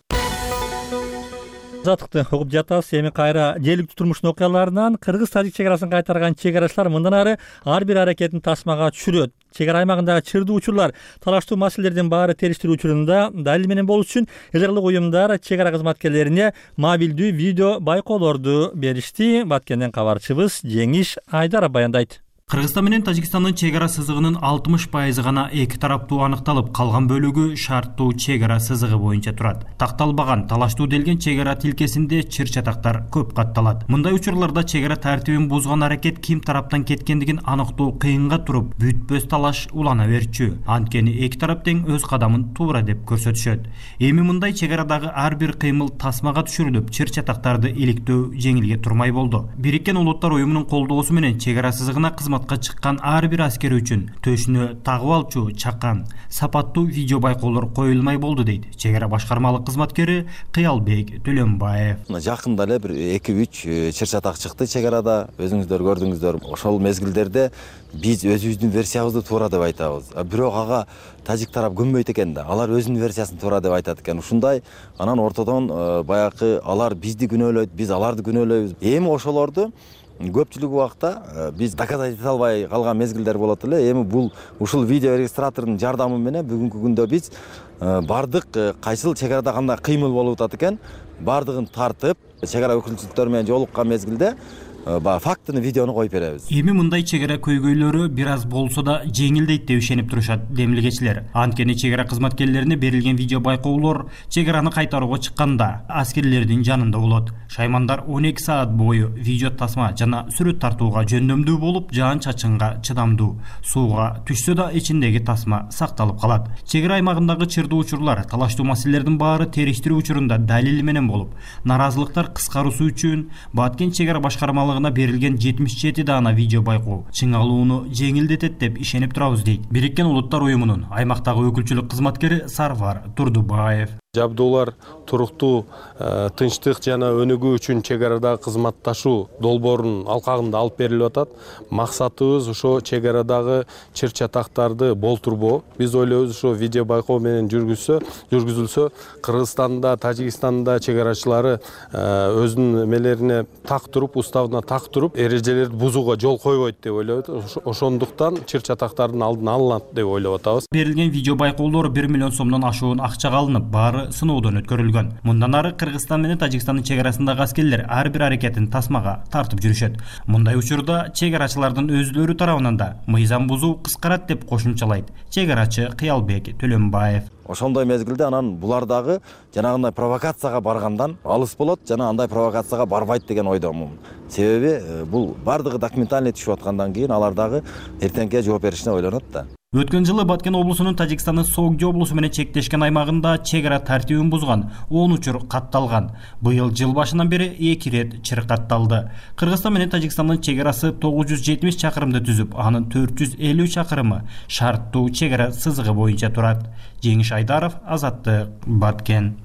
Азаттыкты угуп жатабыз. Эми кайра жергиликтүү турмуштун окуяларынан кыргыз-тажик чек арасын кайтарган чек арачылар мындан ары ар бир аракетин тасмага түшүрөт. Чек ара аймагындагы чырдуу учурлар, талаштуу маселелердин баары териштирүү учурунда далил менен болуш үчүн эл аралык уюмдар чек ара кызматкерлерине мобилдүү видео байкоолорду беришти. Баткенден кабарчыбыз Жеңиш Айдаров баяндайт. Кыргызстан менен Тажикстандын чек ара сызыгынын 60% гана эки тараптуу аныкталып, калган бөлүгү шарттуу чек ара сызыгы боюнча турат. Такталбаган, талаштуу делген чек ара тилкесинде чыр-чатактар көп катталат. Мындай учурларда чек ара тартибин бузган аракет ким тараптан кеткендигин аныктоо кыйынга туруп, бүтпөс талаш улана берчү. Анткени эки тарап тең өз кадамын туура деп көрсөтүшөт. Эми мындай чек арадагы ар бир кыймыл тасмага түшүрүлүп, чыр-чатактарды иликтөө жеңилге турмай болду. Бириккен Улуттар уюмунун колдоосу менен чек ара сызыгына чыккан ар бир аскер үчүн төшүнө тагып алчу чакан сапаттуу видео байкоолор коюлмай болду дейт чек ара башкармалык кызматкери Кыялбек Төлөнбаев. Жакында эле бир 2-3 чыр-чатак чыкты чек арада, өзүңүздөр көрдүңүздөр. Ошол мезгилдерде биз өзүбүздүн версиябызды туура деп айтабыз. Бирок ага тажик тарап көнбөйт экен да. Алар өзүнүн версиясын туура деп айтат экен. Ушундай анан ортодон баягы алар бизди күнөөлөйт, биз аларды күнөөлөйбүз. Эми ошолорду көпчүлүк убакта биз доказать эте албай калган мезгилдер болот эле. Эми бул ушул видео регистратордун жардамы менен бүгүнкү күндө биз бардык кайсыл чек арада кандай кыймыл болуп атат экен бардыгын тартып, чек ара өкүлчүлүктөр менен жолуккан мезгилде фактыны видеону коюп беребиз. Эми мындай чек ара көйгөйлөрү бир аз болсо да жеңилдейт деп ишенип турушат демилгечилер. Анткени чек ара кызматкерлерине берилген видео байкоолор чек араны кайтарууга чыкканда аскерлердин жанында болот. Шаймандар 12 саат бою видео тасма жана сүрөт тартууга жөндөмдүү болуп, жаан-чачынга чыдамдуу. Сууга түшсө да ичиндеги тасма сакталып калат. Чек ара аймагындагы чырдуу учурлар, талаштуу маселелердин баары териштирүү учурунда далил менен болуп, наразылыктар кыскаруусу үчүн Баткен чек ара башкармалыгына берилген 77 даана видео байкоо чыңалууну жеңилдетет деп ишенип турабыз дейт Бириккен Улуттар уюмунун аймактагы өкүлчүлүк кызматкери Сарвар Турдубаев. Жабдуулар туруктуу тынчтык жана өнүгүү үчүн чек арадагы кызматташуу долбоорунун алкагында алып берилип атат. Максатыбыз ошо чек арадагы чыр-чатактарды болтурбоо. Биз ойлойбуз ошо видео байкоо менен жүргүзүлсө, Кыргызстанда, Тажикстанда чек арачылары өзүнүн эмелерине так туруп, уставына так туруп, эрежелерди бузууга жол койбойт деп ойлойбуз. Ошондуктан чыр-чатактардын алдын алынат деп ойлоп атабыз. Берилген видео байкоолор 1 миллион сомдон ашуун акчага алынып, баары сыноодон өткөрүлгөн. Мындан ары Кыргызстан менен Тажикстандын чек арасындагы аскерлер ар бир аракетин тасмага тартып жүрүшөт. Мындай учурда чек арачылардын өзүлөрү тарабынан да мыйзам бузуу кыскарат деп кошумчалайт чек арачы Кыялбек Төлөнбаев. Ошондой мезгилде анан булар дагы жанагындай провокацияга баргандан алыс болот, жана андай провокацияга барбайт деген ойдомун. Себеби бул бардыгы документальный түшүп аткандан кийин алар дагы эртеңке жооп беришине ойлонот да. Өткөн жылы Баткен облусунун Тажикстандын Согди облусу менен чектешкен аймагында чек ара тартибин бузган 10 учур катталган. Быйыл жыл башынан бери 2 рет чыр катталды. Кыргызстан менен Тажикстандын чек арасы 970 чакырымды түзүп, анын 450 чакырымы шарттуу чек ара сызыгы боюнча турат. Жеңиш Айдаров, Азаттык, Баткен.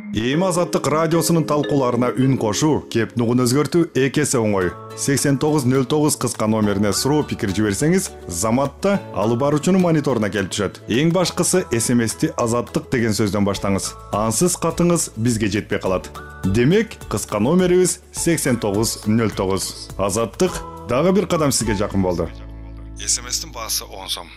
Эми Азаттык радиосунун талкууларына үн кошуу, кеп нугун өзгөртүү эки эсе оңой. 8909 кыска номерине суроо пикир жиберсеңиз, Заматта алып баруучунун мониторуна келип түшөт. Эң башкысы СМСти Азаттык деген сөздөн баштаңыз. Ансыз катыңыз бизге жетпей калат. Демек, кыска номерибиз 8909. Азаттык дагы бир кадам сизге жакын болду. СМСтин баасы 10 сом.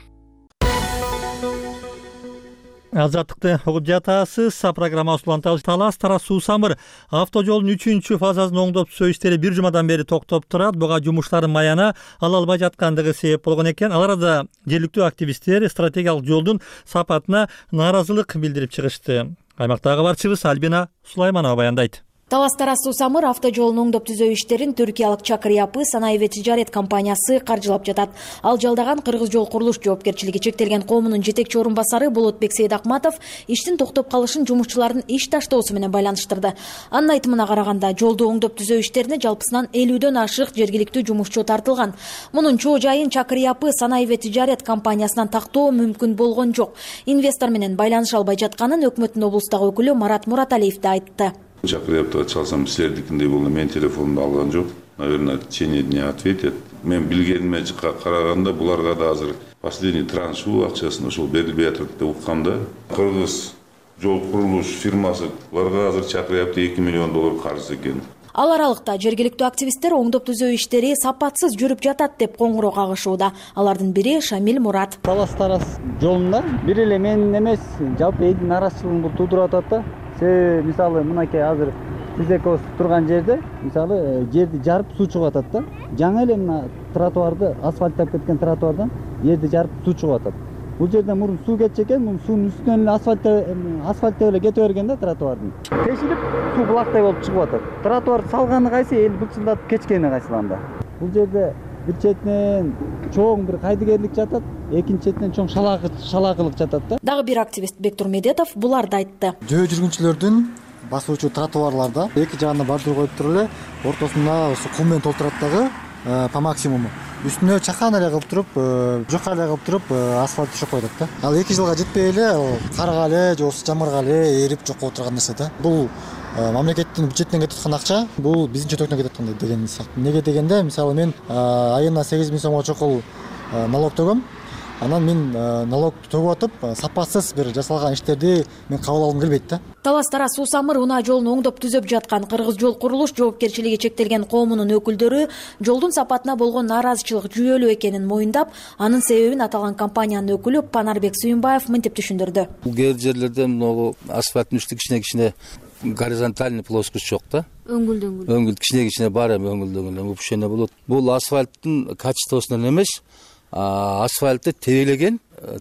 Азаттыкты угуп жатасыз. Программа Улантабыз Талас Тарас Суу Самыр автожолдун 3-чү фазасын оңдоп түзөө иштери бир жумадан бери токтоп турат. Буга жумуштардын маяна ала албай жаткандыгы себеп болгон экен. Ал арада жергиликтүү активисттер стратегиялык жолдун сапатына нааразылык билдирип чыгышты. Аймактагы барчыбыз Альбина Сулайманова баяндайт. Талас Тарас Суу Самыр автожолун оңдоп түзөө иштерин түркиялык Чакыр Yapı санаи ve тижарет компаниясы каржылап жатат. Ал жалдаган Кыргыз жол курулуш жоопкерчилиги чектелген коомунун жетекчи орун басары Болотбек Сейдакматов иштин токтоп калышын жумушчулардын иш таштоосу менен байланыштырды. Анын айтымына караганда, жолду оңдоп түзөө иштерине жалпысынан 50дөн ашык жергиликтүү жумушчу тартылган. Мунун чоо жайын Чакыр Yapı санаи ve тижарет компаниясынан тактоо мүмкүн болгон жок. Инвестор менен байланыша албай жатканын өкмөттүн облустагы өкүлү Марат Мураталиев да айтты. Чакыр Yapı'da çalsam силердикиндей болду, мен телефонумду алган жок. Наверное, в течение дня ответят. Мен билгениме караганда буларга да азыр последний транш акчасын ошол берилбей атат деп уккамда. Кыргыз жол курулуш фирмасыларга азыр Чакыр Yapı'da 2 миллион доллар карыз экен. Ал аралыкта жергиликтүү активисттер оңдоп түзөө иштери сапатсыз жүрүп жатат деп коңгуроо кагышууда. Алардын бири Шамил Мурат. Талас Тарас жолунда бир эле менин эмес, жалпы элдин нараазычылыгын туудуруп атат да. Мисалы мынакей азыр Тизекос турган жерде, мисалы жерди жарып суу чыгып атат да. Жаңы эле мына тротуарды, асфальттап кеткен тротуардан жерди жарып суу чыгып атат. Бул жерден мурун суу кетчү экен, мунун суунун үстүнөн эле асфальттеп эле кете берген да тротуардын. Тешилип суу булактай болуп чыгып атат. Тротуар салганы кайсы, эл бычылдатып кечкени кайсыланда. Бул жерде бир четинен чоң бир кайдыгерлик жатат, экинчи четинен чоң шалакылык жатат да. Дагы бир активист Бектур Медетов буларды айтты. Жөө жүргүнчүлөрдүн басуучу тротуарларда эки жагына бардыр коюп туруп эле ортосуна ошо кум менен толтурат дагы по максимуму. Үстүнө чакан эле кылып туруп, жука эле кылып туруп асфальт төшөп коет да. Ал 2 жылга жетпей эле карга эле же болбосо жамырга эле эрип жок болуп турган нерсе да. Бул мамлекеттин бюджетинен кетип аткан акча, бул биздин чөтөктөн кетип аткан деген сыяктуу. Неге дегенде, мисалы мен айына 8 000 сомго чокул налог төгөм. Анан мен налог төгүп атып, сапасыз бир жасалган иштерди мен кабыл алгым келбейт да. Талас Тарас Суу Самыр унаа жолун оңдоп түзөп жаткан Кыргыз жол курулуш жоопкерчилиги чектелген коомунун өкүлдөрү жолдун сапатына болгон нааразычылык жүйөлүү экенин моюндап, анын себебин аталган компаниянын өкүлү Панарбек Сүйүнбаев мынтип түшүндүрдү. Бул кээ бир жерлерде могу асфальттын үстү кичине горизонтальный плоскость жок да. Өңгүл кичине бар эми өңгүлдөгөн упущение болот. Бул асфальттын качествосунан эмес, асфальтты терелеген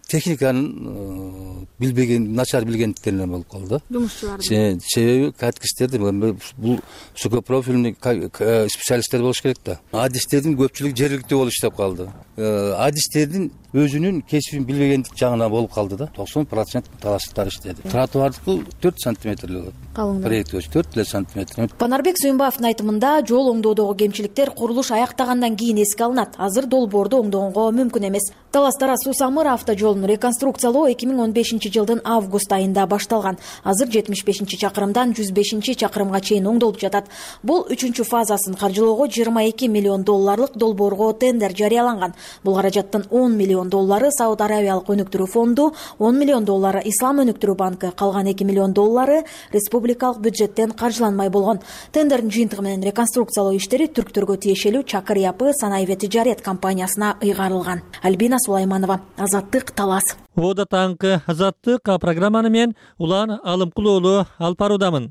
техниканын билбеген, начар билгендиктеринен болуп калды. Себеби каткичтерди бул высокопрофильный специалисттер болуш керек да. Адистердин көпчүлүгү жергиликтүү болуп иштеп калды. Адистердин өзүнүн кесибин билбегендик жагынан болуп калды да. 90% талаштар иштеди. Тротуардыкы 4 сантиметр болот. Проект 4 сантиметр. Панарбек Сүйүнбаевдин айтымында жол оңдоодогу кемчиликтер курулуш аяктагандан кийин эске алынат. Азыр долбоорду оңдогонго мүмкүн эмес. Талас Тарас Суу Самыр автожолун реконструкциялоо 2015-жылдын август айында башталган. Азыр 75 чакырымдан 105 чакырымга чейин оңдолуп жатат. Бул 3-чү фазасын каржылоого 22 миллион долларлык долбоорго тендер жарыяланган. Бул каражаттын 10 миллион доллары Сауд Аравиялык өнүктүрүү фонду, 10 миллион доллары Ислам өнүктүрүү банкы, калган 2 миллион доллары республикалык бюджеттен каржыланмай болгон. Тендердин жыйынтыгы менен реконструкциялоо иштери түрктөргө тиешелүү Чакыр Yapı санаи ve тижарет компаниясына ыйгарылган. Альбина Сулайманова, Азаттык, Талас. Ода таңкы Азаттык программаны мен Улан Алымкулуулу алып баруудамын.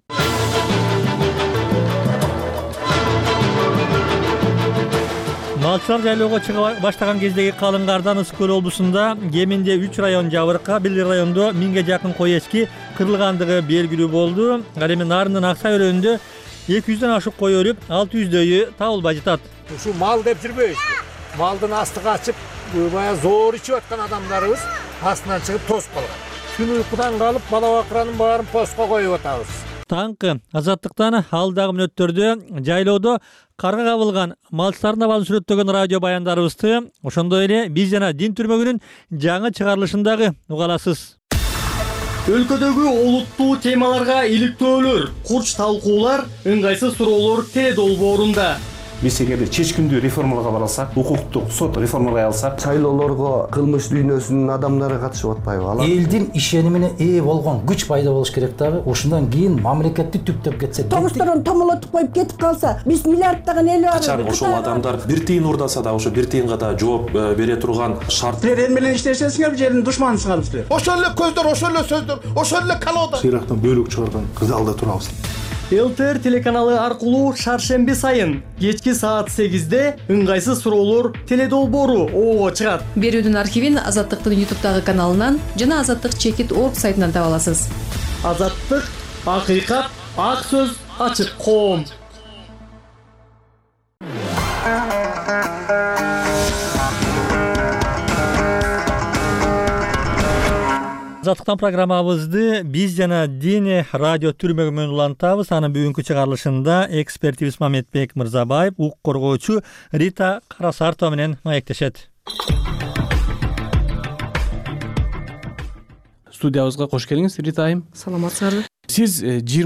Малчылар жайлоого чыга баштаган кездеги калың кардан Ысык көл облусунда кеминде 3 район жабыркка, бир райондо 1000ге жакын кой эчки кырылгандыгы белгилүү болду. Ал эми Нарындын Аксай өрөөнүндө 200дөн ашык кой өлүп, 600дөйү табылбай жатат. Ушу мал деп жүрбөйбүз. Малдын астыга ачып, бая зоор ичип аткан адамдарыбыз астынан чыгып тосуп калган. Түн уйкудан калып, бала бакыранын баарын постко коюп атабыз. Таңкы Азаттыктан алдагы мүнөттөрдө жайлоодо карга кабылган малчылардын абалын сүрөттөгөн радио баяндарыбызды, ошондой эле биз жана Дин түрмөгүнүн жаңы чыгарылышындагы уга аласыз. Өлкөдөгү олуттуу темаларга иликтөөлөр, курч талкуулар, ыңгайсыз суроолор теледолбоорунда. Биз эгерде чечкиндүү реформаларга бара алсак, укуктук сот реформалай алсак, шайлоолорго кылмыш дүйнөсүнүн адамдары катышып атпайбы? Алар элдин ишенимине ээ болгон күч пайда болуш керек дагы. Ошондон кийин мамлекетти түптөп кетсе, тогушторун томолотуп коюп кетип калса, биз миллиарддаган эл бар. Качан ошол адамдар бир тыйын урдаса да, ошо бир тыйынга да жооп бере турган шарт. Силер эл менен иштешесиңер, жердин душманысыңар силер. Ошол эле көздөр, ошол эле сөздөр, ошол эле колода. Сыйрактан бөлүк чыгарган залда турабыз. ЛТР телеканалы аркылуу шаршемби сайын кечки саат 8-де ыңгайсыз суроолор теледолбоору обого чыгат. Берүүнүн архивин Азаттыктын YouTube'дагы каналынан жана azattik.org сайтынан таба аласыз. Азаттык, акыйкат, ак сөз, ачык коом. Азаттыктан программабызды биз жана Дине радио түрмөгү менен улантабыз. Анын бүгүнкү чыгарылышында экспертибиз Мамедбек Мырзабаев, укук коргоочу Рита Карасартова менен маектешет. Студиябызга кош келиңиз, Рита айым. Саламатсыздарбы? Сиз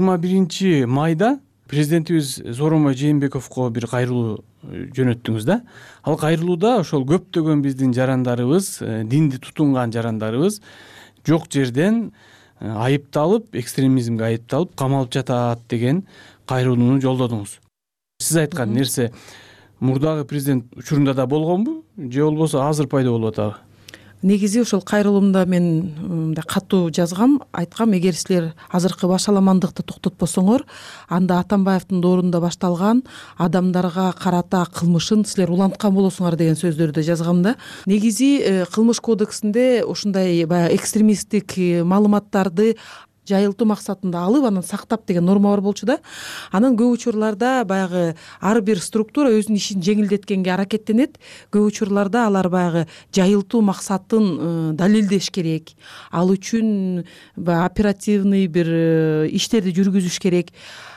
21 майда президентибиз Зооронбай Жээнбековго бир кайрылуу жөнөттүңүз да. Ал кайрылууда ошол көптөгөн биздин жарандарыбыз, динди тутунган жарандарыбыз жок жерден айыпталып, экстремизмге айыпталып, камалып жатат деген кайрылууну жолдодуңуз. Сиз айткан нерсе мурдагы президент учурунда да болгонбу, же болбосо азыр пайда болуп атабы? Негизи ошол кайрылуумда мен мындай катуу жазгам, айткам, эгер силер азыркы башаламандыкты токтотпосоңор, анда Атамбаевдин доорунда башталган адамдарга карата кылмышын силер уланткан болосуңар деген сөздөрдү жазгам да. Негизи кылмыш кодексинде ушундай баягы экстремисттик маалыматтарды жайылтуу максатында алып, анан сактап деген норма бар болчу да. Анан көп учурларда баягы ар бир структура өзүнүн ишин жеңилдеткенге аракеттенет. Көп учурларда алар баягы жайылтуу максатын далилдеш керек. Ал үчүн оперативный бир иштерди жүргүзүш керек.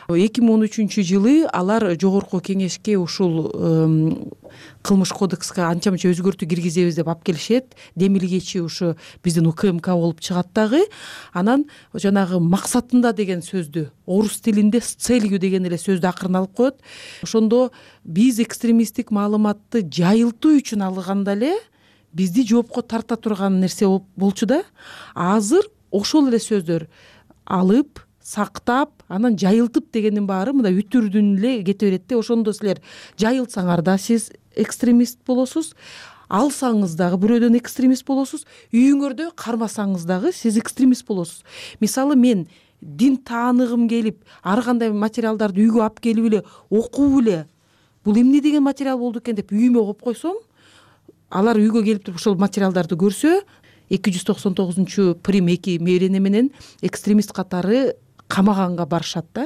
2013-жылы алар жогорку кеңешке ушул кылмыш кодекске анча мынча өзгөртүү киргизебиз деп алып келишет. Демилгечи ушу биздин УКМК болуп чыгат дагы. Анан жанагы максатында деген сөздү орус тилинде с целью деген эле сөздү акырын алып коет. Ошондо биз экстремисттик маалыматты жайылтуу үчүн алганда эле бизди жоопко тарта турган нерсе болчу да. Азыр ошол эле сөздөр алып сактап, анан жайылтып дегендин баары мындай үтүрдүн эле кете берет да. Ошондо силер жайылсаңар да сиз экстремист болосуз, алсаңыз дагы бирөөдөн экстремист болосуз, үйүңөрдө кармасаңыз дагы сиз экстремист болосуз. Мисалы мен дин тааныгым келип, ар кандай материалдарды үйгө алып келип эле окуп эле бул эмне деген материал болду экен деп үйүмө коюп койсом, алар үйгө келип туруп ошол материалдарды көрсө, 299-прим 2 мерене менен экстремист катары камаганга барышат да.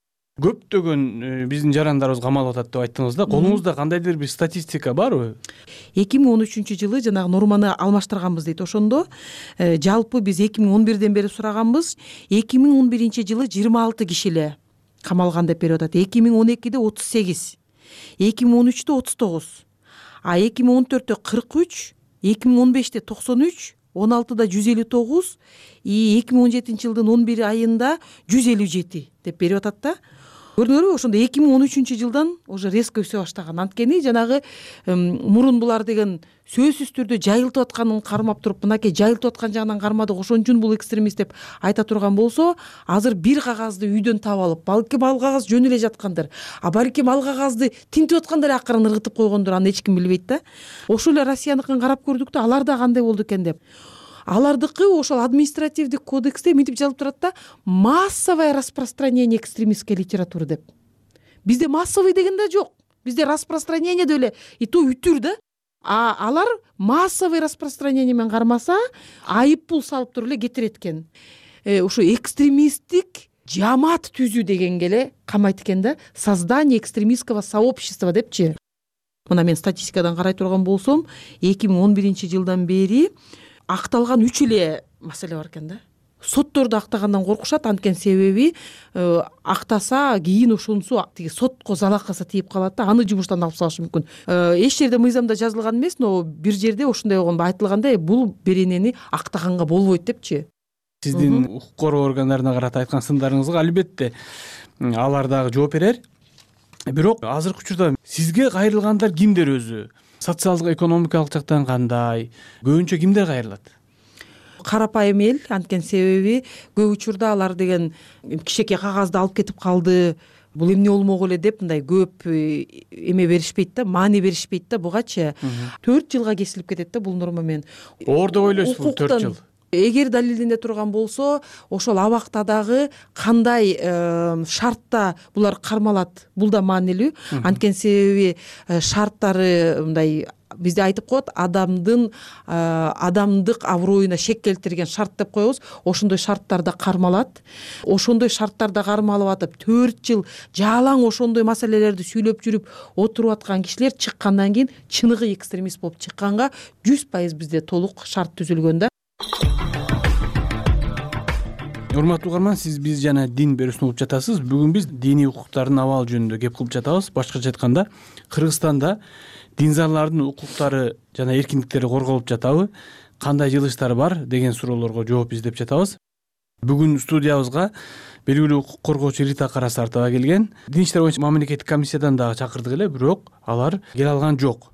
Көптөгөн биздин жарандарыбыз камалып атат деп айттыңыз да. Колуңузда кандайдыр бир статистика барбы? 2013-жылы жанагы норманы алмаштырганбыз дейт. Ошондо жалпы биз 2011-ден бери сураганбыз. 2011-жылы 26 киши эле камалган деп берип атат. 2012-де 38, 2013-те 39, а 2014-те 43, 2015-те 93, 16-да 159, 2017-жылдын 11 айында 157 деп берип атат да. Көрдүңөрбү, ошондо 2013-жылдан уже резко өсө баштаган. Анткени жанагы мурун булар деген сөзсүз түрдө жайылтып атканын кармап туруп, мынакей жайылтып аткан жагынан кармадык, ошон үчүн бул экстремист деп айта турган болсо, азыр бир кагазды үйдөн таап алып, балким ал кагаз жөн эле жаткандыр, а балким ал кагазды тинтип аткандар акырын ыргытып койгондур, аны эч ким билбейт да. Ошол эле Россияныкын карап көрдүк да, алар да кандай болду экен деп. Алардыкы ошол административдик кодексте мынтип жазылып турат да, массовое распространение экстремистской литературы деп. Бизде массовый деген да жок. Бизде распространение деп эле и то үтүр да. А алар массовый распространение менен кармаса, айып пул салып туруп эле кетирет экен. Ошо экстремисттик жамаат түзүү дегенге эле камайт экен да. Создание экстремистского сообщества депчи. Мына мен статистикадан карай турган болсом, 2011-жылдан бери акталган 3 эле маселе бар экен да. Сотторду актагандан коркушат, анткени себеби актаса кийин ошонусу тиги сотко залакасы тийип калат да, аны жумуштан алып салышы мүмкүн. Эч жерде мыйзамда жазылган эмес, но бир жерде ошондой болгон айтылгандай, бул беренени актаганга болбойт депчи. сиздин укук коргоо органдарына карата айткан сындарыңызга албетте алар дагы жооп берер. Бирок азыркы учурда сизге кайрылгандар кимдер өзү? Социалдык экономикалык жактан кандай? Көбүнчө кимдер кайрылат? Карапайым эл, анткени себеби көп учурда алар деген кичинекей кагазды алып кетип калды, бул эмне болмок эле деп мындай көп эме беришпейт да, маани беришпейт да бугачы. 4 жылга кесилип кетет да бул норма менен. Оор деп ойлойсузбу 4 жыл? Эгер далилдене турган болсо, ошол абакта дагы кандай шартта булар кармалат, бул да маанилүү. Анткени себеби шарттары мындай бизде айтып коет, адамдык аброюна шек келтирген шарт деп коебуз. Ошондой шарттарда кармалат. Ошондой шарттарда кармалып атып 4 жыл жалаң ошондой маселелерди сүйлөп жүрүп отуруп аткан кишилер чыккандан кийин чыныгы экстремист болуп чыкканга 100% бизде толук шарт түзүлгөн да. Урматтуу угарман, сиз биз жана дин берүүсүн угуп жатасыз. Бүгүн биз диний укуктардын абалы жөнүндө кеп кылып жатабыз. Башкача айтканда, Кыргызстанда динзарлардын укуктары жана эркиндиктери корголуп жатабы? Кандай жылыштар бар деген суроолорго жооп издеп жатабыз. Бүгүн студиябызга белгилүү укук коргоочу Рита Карасартова келген. Дин иштер боюнча мамлекеттик комиссиядан дагы чакырдык эле, бирок алар келе алган жок.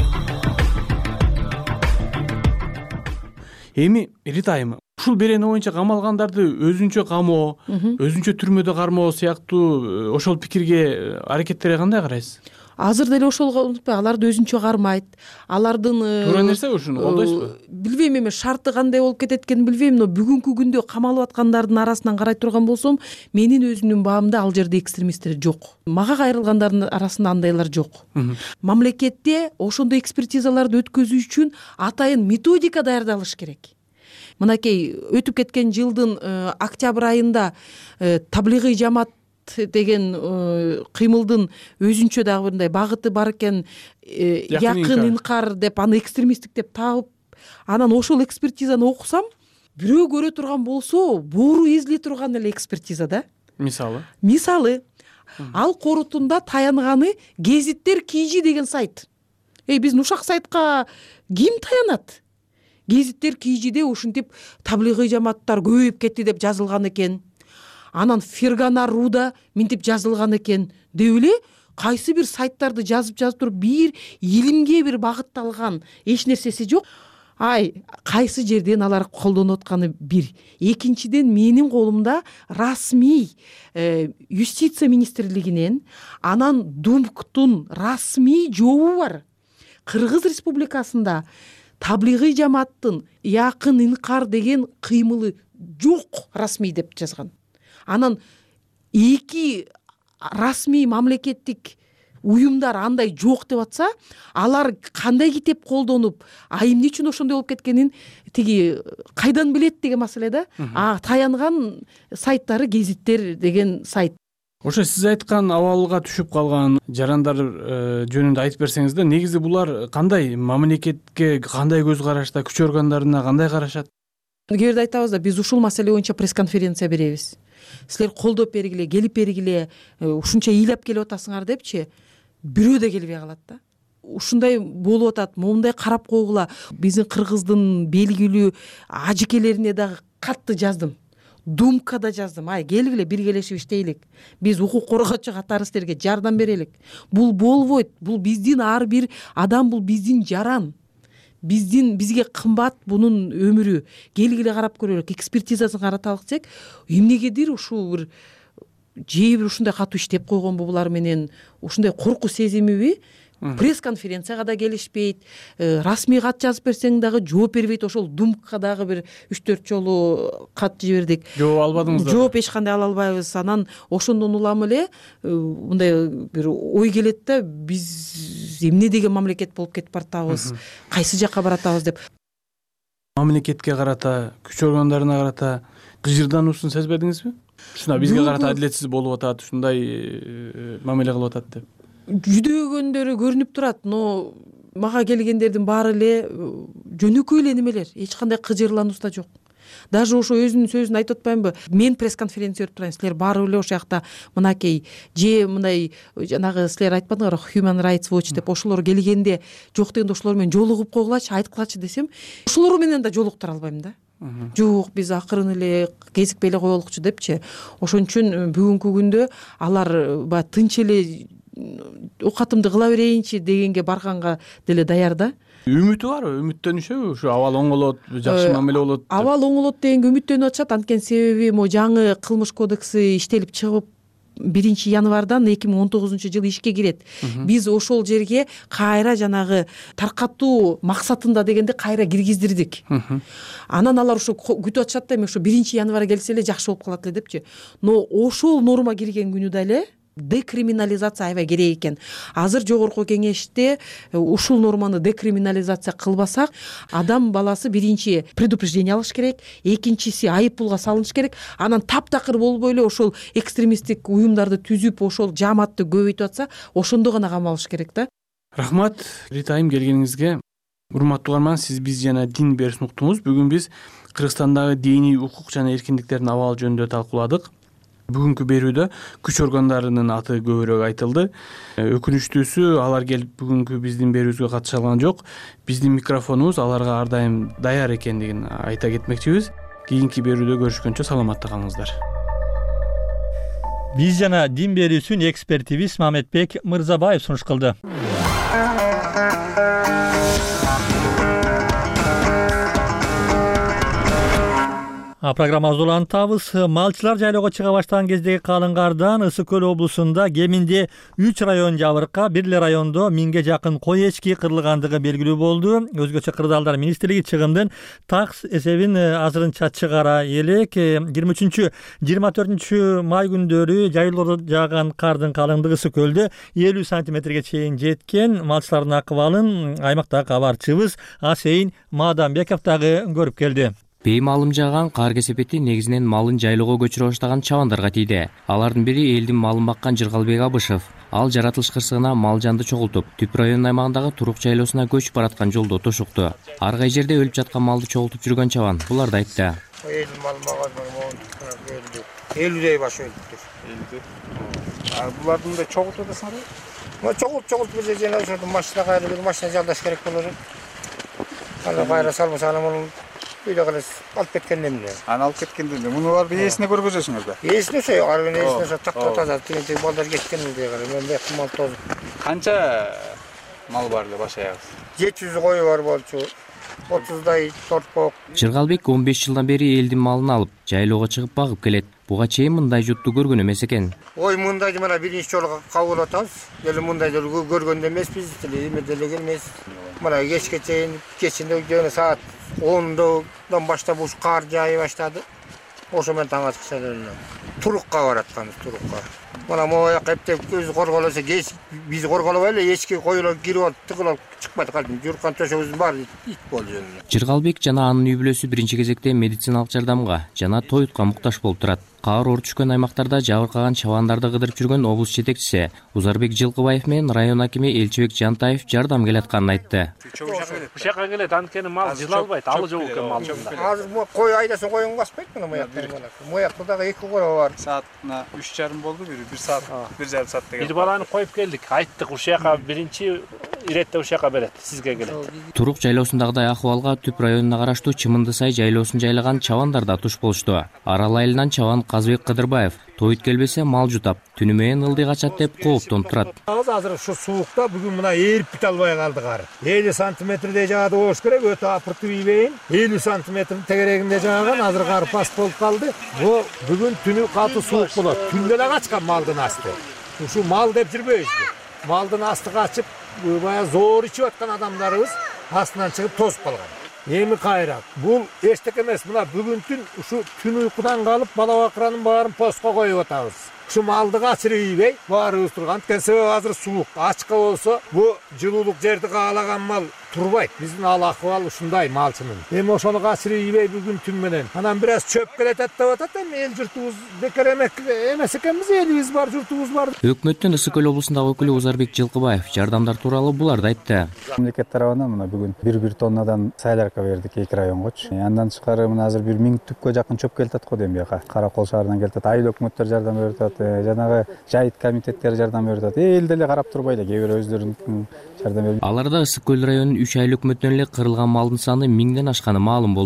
Эми Рита айым, ушул берене боюнча камалгандарды өзүнчө камоо, өзүнчө түрмөдө кармоо сыяктуу ошол пикирге, аракеттерге кандай карайсыз? Азыр деле ошолго унутпай, аларды өзүнчө кармайт. Алардын туура нерсе ушуну колдойсузбу? Билбейм, эми шарты кандай болуп кетет экенин билбейм, но бүгүнкү күндө камалып аткандардын арасынан карай турган болсом, менин өзүмдүн баамда ал жерде экстремисттер жок. Мага кайрылгандардын арасында андайлар жок. Мамлекетте ошондой экспертизаларды өткөзүү үчүн атайын методика даярдалыш керек. Мынакей өтүп кеткен жылдын октябрь айында таблигый жамаат деген кыймылдын өзүнчө дагы мындай багыты бар экен, якын инкар деп аны экстремисттик деп таап, анан ошол экспертизаны окусам, бирөө көрө турган болсо, боору эзиле турган эле экспертиза да. Мисалы, ал корутунда таянганы Гезиттер KG деген сайт. Биздин ушак сайтка ким таянат? Гезиттер KGде ушинтип таблигый жамааттар көбөйүп кетти деп жазылган экен. Анан Фергана Руда минтип жазылган экен деп эле кайсы бир сайттарды жазып туруп бир илимге бир багытталган эч нерсеси жок. Кайсы жерден алар колдонуп атканы бир. Экинчиден, менин колумда расмий юстиция министрлигинен, анан ДУМКтун расмий жообу бар. Кыргыз Республикасында таблигый жамааттын якын инкар деген кыймылы жок расмий деп жазган. Анан эки расмий мамлекеттик уюмдар андай жок деп атса, алар кандай китеп колдонуп, эмне үчүн ошондой болуп кеткенин тиги кайдан билет деген маселе да. Таянган сайттары Гезиттер деген сайт. Ошо сиз айткан абалга түшүп калган жарандар жөнүндө айтып берсеңиз да, негизи булар кандай мамлекетке кандай көз карашта, күч органдарына кандай карашат? Кээ бирде айтабыз да, биз ушул маселе боюнча пресс-конференция беребиз. Силер колдоп бергиле, келип бергиле, ушунча ыйлап келип атасыңар депчи, бирөө да келбей калат да. Ушундай болуп атат, момундай карап койгула. Биздин Кыргыздын белгилүү ажекелерине дагы катты жаздым. ДУМКада жаздым. Келгиле, биргелешип иштейлик. Биз укук коргоочу катары силерге жардам берелик. Бул болбойт. Бул биздин ар бир адам, бул биздин жаран. Бизге кымбат бунун өмүрү. Келгиле карап көрөлүк, экспертизасын караталык десек, эмнегедир ушул бир же бир ушундай катуу иштеп койгонбу булар менен, ушундай корку сезимиби? Пресс-конференцияга да келишпейт, расмий кат жазып берсең дагы жооп бербейт. Ошол ДУМКка дагы бир 3-4 жолу кат жибердик. Жооп албадыңыздар? Жооп эч кандай ала албайбыз. Анан ошондон улам эле мындай бир ой келет да, биз эмне деген мамлекет болуп кетип баратабыз, кайсы жакка баратабыз деп. Мамлекетке карата, күч органдарына карата кыжырдануусун сезбедиңизби? Ушуна бизге карата адилетсиз болуп атат, ушундай мамиле кылып атат деп. Жүдөгөндөрү көрүнүп турат, но мага келгендердин баары эле жөнөкөй эле немелер, эч кандай кыжырлануус да жок. Даже ошо өзүнүн сөзүн айтып атпаймынбы? Мен пресс-конференция өтүп турайын, силер баары эле ошол жакта мынакей же мындай жанагы силер айтпадыңарбы, Human Rights Watch деп, ошолор келгенде жок дегенде ошолор менен жолугуп койгулачы, айткылачы десем, ошолор менен да жолуктура албайм да. жок биз акырын эле кезикпей эле коелукчу депчи. Ошон үчүн бүгүнкү күндө алар баягы тынч эле оокатымды кыла берейинчи дегенге барганга деле даяр да. Үмүтү барбы? Үмүттөнүшөбү? Ушу абал оңолот, жакшы мамиле болот. Абал оңолот дегенге үмүттөнүп атышат. Анткени себеби могу жаңы кылмыш кодекси иштелип чыгып 1 январдан 2019 жылы ишке кирет. Биз ошол жерге кайра жанагы таркатуу максатында дегенде кайра киргиздирдик. Анан алар ошо күтүп атышат да, эми ошо 1 январга келсе эле жакшы болуп калат эле депчи. Но ошол норма кирген күнү деле декриминализация аябай керек экен. Азыр жогорку кеңеште ушул норманы декриминализация кылбасак, адам баласы биринчи предупреждение алыш керек, экинчиси айып пулга салыныш керек, анан таптакыр болбой эле ошол экстремисттик уюмдарды түзүп, ошол жааматты көбөйтүп атса, ошондо гана камалыш керек да. Рахмат Рита айым келгениңизге. Урматтуу угарман, сиз биз жана дин берүүсүн уктуңуз. Бүгүн биз Кыргызстандагы диний укук жана эркиндиктердин абалы жөнүндө талкууладык. Бүгүнкү берүүдө күч органдарынын аты көбүрөөк айтылды. Өкүнүчтүүсү, алар келип бүгүнкү биздин берүүбүзгө катыша алган жок. Биздин микрофонубуз аларга ар дайым даяр экендигин айта кетмекчибиз. Кийинки берүүдө көрүшкөнчө саламатта калыңыздар. Биз жана дин берүүсүн экспертибиз Мамедбек Мырзабаев сунуш кылды. Программабызды улантабыз. Малчылар жайлоого чыга баштаган кездеги калың кардан Ысык көл облусунда кеминде 3 район жабырка, бир эле райондо 1000ге жакын кой эчки кырылгандыгы белгилүү болду. Өзгөчө Кырдаалдар министрлиги чыгымдын такс эсебин азырынча чыгара элек. 23-24 май күндөрү жайлоодо жааган кардын калыңдыгы Ысык көлдө 50 сантиметрге чейин жеткен. Малчылардын акыбалын аймактагы кабарчыбыз Асейин Маданбеков дагы көрүп келди. Бейим алым жааган кар кесепети негизинен малын жайлоого көчүрө баштаган чабандарга тийди. Алардын бири элдин малын баккан Жыргалбек Абышев. Ал жаратылыш кырсыгына мал жанды чогултуп, Түп районунун аймагындагы Турук жайлоосуна көчүп бараткан жолдо тошукту. Ар кай жерде өлүп жаткан малды чогултуп жүргөн чабан буларды айтты. Элдин малы мага 50дей баш өлүптүр. 50. Булардын да чогултуп атасыңар? Чогултуп биз жана ошол машина кайры бир машина жалдаш керек болор. Аны кайра салмаса анан үйдө калыс алып кеткен эмне? Аны алып кеткенде муну барып ээсине көргөзөсүңөр да? Ээсине ошо арбен ээсине такта таза тигинтиги балдар кеткенде кара мен бек мал тозуп. Канча мал бар эле баш аягы? 700 кою бар болчу. 30дай торпок. Жыргалбек 15 жылдан бери элдин малын алып, жайлоого чыгып багып келет. Буга чейин мындай жутту көргөн эмес экен. Ой, мындайды мына биринчи жолу кабыл атабыз. Деле мындайды көргөн эмеспиз, эме деле келмес. Мына кечке чейин, кечинде жана саат 10дон баштап уш кар жаый баштады. Ошо менен таң аткыча Турукка баратканбыз, Турукка. Мына моя кептеп көз корголоса кеч биз корголобой эле эчки коюлар кирип алып тыгылып чыкпайт калдым. Журкан төшөгүбүздүн баары ит болду жөнүнө. Жыргалбек жана анын үй бүлөсү биринчи кезекте медициналык жардамга жана тоютка муктаж болуп турат. Каар оор түшкөн аймактарда жабыркаган чабандарды кыдырып жүргөн облус жетекчиси Узарбек Жылкыбаев менен район акими Элчебек Жантаев жардам келатканын айтты. Ушака келет, анткени мал жылалбайт, алы жок экен малында. Азыр кой айдасын коюн баспайт мына мояктар мына. Моякта дагы 2 кора бар. Саатына 3,5 болду, 1 саат, 1,5 саат деген. Бир баланы коюп келдик, айттык ушака биринчи иретте ушака берет, сизге келет. Турук жайлоосундагыдай акыбалга Түп районуна караштуу Чымындысай жайлоосун жайлаган чабандар да туш болушту. Арал айылынан чабан Казбек Кыдырбаев тоют келбесе мал жутап, түнү менен ылдый качат деп кооптонуп турат. Азыр ушу суукта бүгүн мына ээрип бите албай калдык ары. 50 сантиметрдей жаады болуш керек, өтө апыртып ийбейин. 50 сантиметрдин тегерегинде жааган, азыр кар пас болуп калды. Бу бүгүн түнү катуу суук болот. Түндө эле качкан малдын асты. Ушу мал деп жүрбөйбүзбү? Малдын асты качып, баягы зоор ичип аткан адамдарыбыз астынан чыгып тосуп калган. Эми кайра. Бул эчтеке эмес. Мына бүгүн түн ушу түн уйкудан калып бала бакыранын баарын постко коюп атабыз. Ушу малды качырып ийбей баарыбыз турган. Анткени себеби азыр суук. Ачка болсо бу жылуулук жерди каалаган мал турбайт. Биздин ал акыбал ушундай малчынын. Эми ошону качырып ийбей бүгүн түн менен. Анан бир аз чөп келетет деп атат. Эми эл журтубуз бекер эмес экенбиз, элибиз бар, журтубуз бар. Өкмөттүн Ысык көл облусундагы өкүлү Узарбек Жылкыбаев жардамдар тууралуу буларды айтты. Мамлекет тарабынан мына бүгүн 1 тоннадан сайларка бердик 2 районгочу. Андан тышкары мына азыр 1000 түпкө жакын чөп келатат го дейм бияка. Каракол шаарынан келатат, айыл өкмөттөр жардам берип атат, жанагы жайыт комитеттери жардам берип атат. Эл деле карап турбай эле, кээ бир өздөрүнүн жардам берип. Аларда Ысык көл районунун 3 айыл өкмөтүнөн эле кырылган малдын саны 1000ден ашканы маалым болду.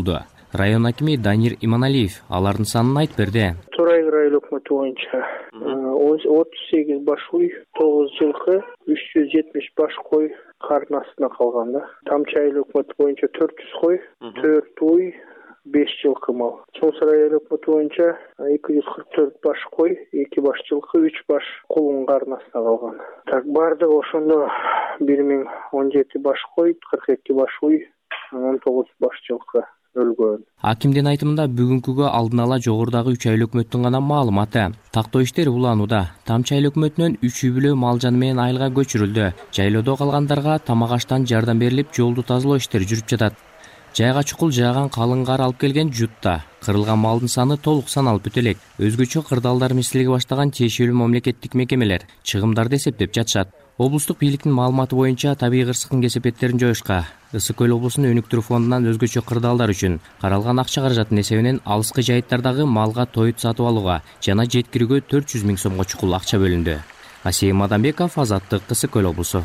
Район акими Данир Иманалиев алардын санын айтып берди. Торайгы район өкмөтү боюнча 38 баш уй, 9 жылкы, 370 баш кой кардын астына калган да. Тамчы айыл өкмөтү боюнча 400 кой, 4 уй, 5 жылкы мал. Чоң Сарай айыл өкмөтү боюнча 244 баш кой, 2 баш жылкы, 3 баш кулун кардын астына калган. Так бардыгы ошондо 1017 баш кой, 42 баш уй, 19 баш жылкы өлгөн. Акимдин айтымында бүгүнкүгө алдын ала жогорудагы 3 айыл өкмөттүн гана маалыматы. Тактоо иштери уланууда. Тамчы айыл өкмөтүнөн 3 үй бүлө мал жаны менен айылга көчүрүлдү. Жайлоодо калгандарга тамак аштан жардам берилип, жолду тазалоо иштери жүрүп жатат. Жайга чукул жааган калың кар алып келген жутта. Кырылган малдын саны толук саналып бүтө элек. Өзгөчө кырдаалдар мисилге баштаган тиешелүү мамлекеттик мекемелер чыгымдарды эсептеп жатышат. Облустук бийликтин маалыматы боюнча табигый кырсыктын кесепеттерин жоюшка Ысык көл облусунун өнүктүрүү фондунан өзгөчө кырдаалдар үчүн каралган акча каражаттын эсебинен алыскы жайыттардагы малга тоют сатып алууга жана жеткирүүгө 400 000 сомго чукул акча бөлүндү. Асия Мадамбеков, Азаттык, Ысык көл облусу.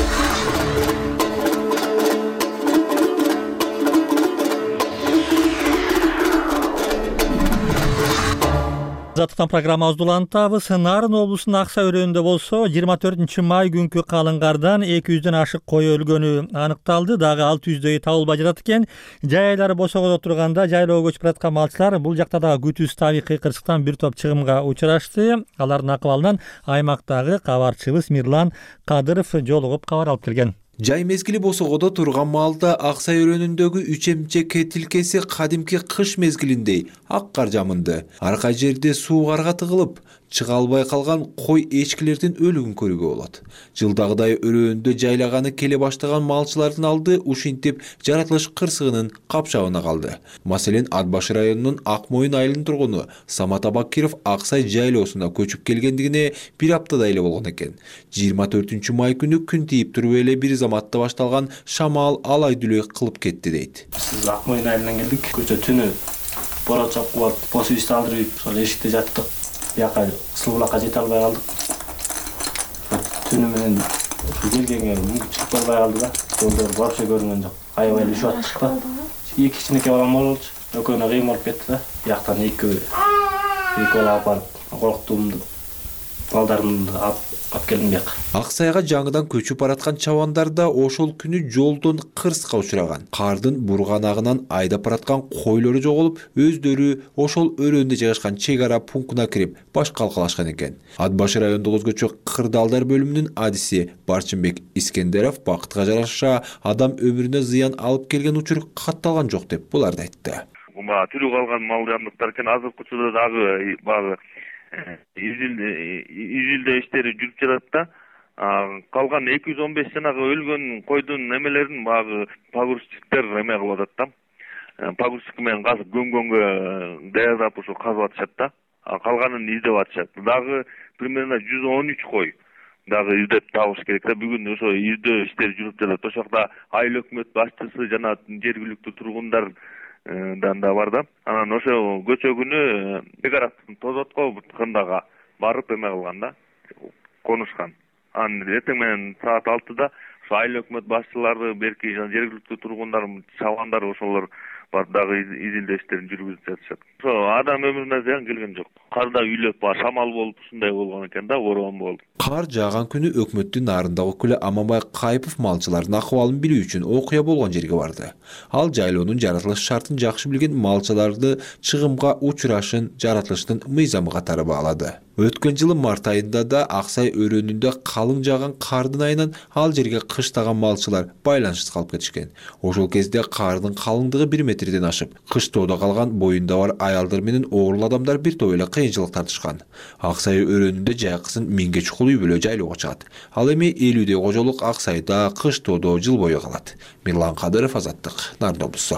Азаттыктан программабызды улантабыз. Нарын облусунун Аксай өрөөнүндө болсо 24 май күнкү калың кардан 200дөн ашык кой өлгөнү аныкталды. Дагы 600дөй табылбай жатат экен. Жай айлары босогодо турганда жайлоого көчүп бараткан малчылар бул жакта дагы күтүүсүз табигый кырсыктан бир топ чыгымга учурашты. Алардын акыбалынан аймактагы кабарчыбыз Мирлан Кадыров жолугуп кабар алып келген. Жай мезгили босогодо турган маалда Аксай өрөөнүндөгү 3 эмчек тилкеси кадимки кыш мезгилиндей ак кар жамынды. Арка жерде суу карга тыгылып, чыга албай калган кой эчкилердин өлүгүн көрүүгө болот. Жылдагыдай өрөөндө жайлаганы келе баштаган малчылардын алды ушинтип жаратылыш кырсыгынын капчагына калды. Маселен, Ат башы районунун Ак Моюн айылынын тургуну Самат Абакиров Аксай жайлоосуна көчүп келгендигине бир аптадай эле болгон экен. 24 май күнү күн тийип туруп эле бир заматта башталган шамал алай дүлөй кылып кетти дейт. Биз Ак Моюн айылынан келдик. Көчө түнү борот чапкып алып, бос үйдү алдырып, ошол эшикте жаттык. Бияка Сылбулакка жете албай калдык. Түнү менен келгенге мүмкүн чыгып албай калды да. Жолдор вообще көрүнгөн жок. Аябай эле ушуп аттык да. Эки кичинекей балам болчу. Экөөнө кыйын болуп кетти да. Бияктан эки бала алып барып корктумду. Балдарымды алып келдим бияка. Аксайга жаңыдан көчүп бараткан чабандар да ошол күнү жолдон кырсыкка учураган. Кардын бурганагынан айдап бараткан койлору жоголуп, өздөрү ошол өрөөндө жайгашкан чек ара пунктуна кирип баш калкалашкан экен. Ат башы райондук өзгөчө кырдаалдар бөлүмүнүн адиси Барчынбек Искендеров бакытка жараша адам өмүрүнө зыян алып келген учур катталган жок деп буларды айтты. Тирүү калган мал жандыктар экен, азыркы учурда дагы багы изилдөө иштери жүрүп жатат да. Калган 215 жанагы өлгөн койдун немелерин багы погрузчиктер эме кылып атат да. Погрузчик менен казып көмгөнгө даярдап ошо казып атышат да. Калганын издеп атышат. Дагы примерно 113 кой дагы издеп табыш керек да. Бүгүн ошо издөө иштери жүрүп жатат. Ошол жакта айыл өкмөт башчысы жана жергиликтүү тургундар да бар да. Анан ошо көчө күнү бегараптын тозоткоо кындага барып эме кылган да, конушкан. Анан эртең менен саат 6-да ошо айыл өкмөт башчылары, берки жергиликтүү тургундар, чабандар ошолор барып дагы изилдөө иштерин жүргүзүп жатышат. Ошо адам өмүрүнө зыян келген жок. Карда үйлөп бар, шамал болуп ушундай болгон экен да, борон болду. Кар жааган күнү өкмөттүн нарындагы өкүлү Аманбай Кайыпов малчылардын акыбалын билүү үчүн окуя болгон жерге барды. Ал жайлоонун жаратылыш шартын жакшы билген малчыларды чыгымга учурашын жаратылыштын мыйзамы катары баалады. Өткөн жылы март айында да Аксай өрөөнүндө калың жааган кардын айынан ал жерге кыштаган малчылар байланышсыз калып кетишкен. Ошол кезде кардын калыңдыгы 1 метрден ашып, кыштоодо калган боюнда бар аялдар менен оорул адамдар бир топ эле кыйынчылык тартышкан. Аксай өрөөнүндө жайкысын 1000ге чукул үй бүлө жайлоого чыгат. Ал эми 50дей кожолук Аксайда кыштоодо жыл бою калат. Мирлан Кадыров, Азаттык, Нарын облусу.